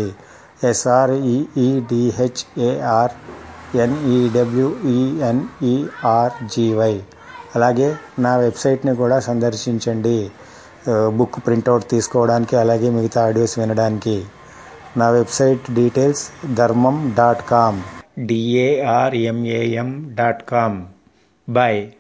Speaker 3: ఎస్ఆర్ఈఈడిహెచ్ఏఆర్ ఎన్ఈడబ్ల్యూఈఎన్ఈఆర్జీవై. అలాగే నా వెబ్సైట్ని కూడా సందర్శించండి బుక్ ప్రింట్అవుట్ తీసుకోవడానికి, అలాగే మిగతా ఆడియోస్ వినడానికి. నా website details Dharmam dot com, D A R M A M dot com. Bye.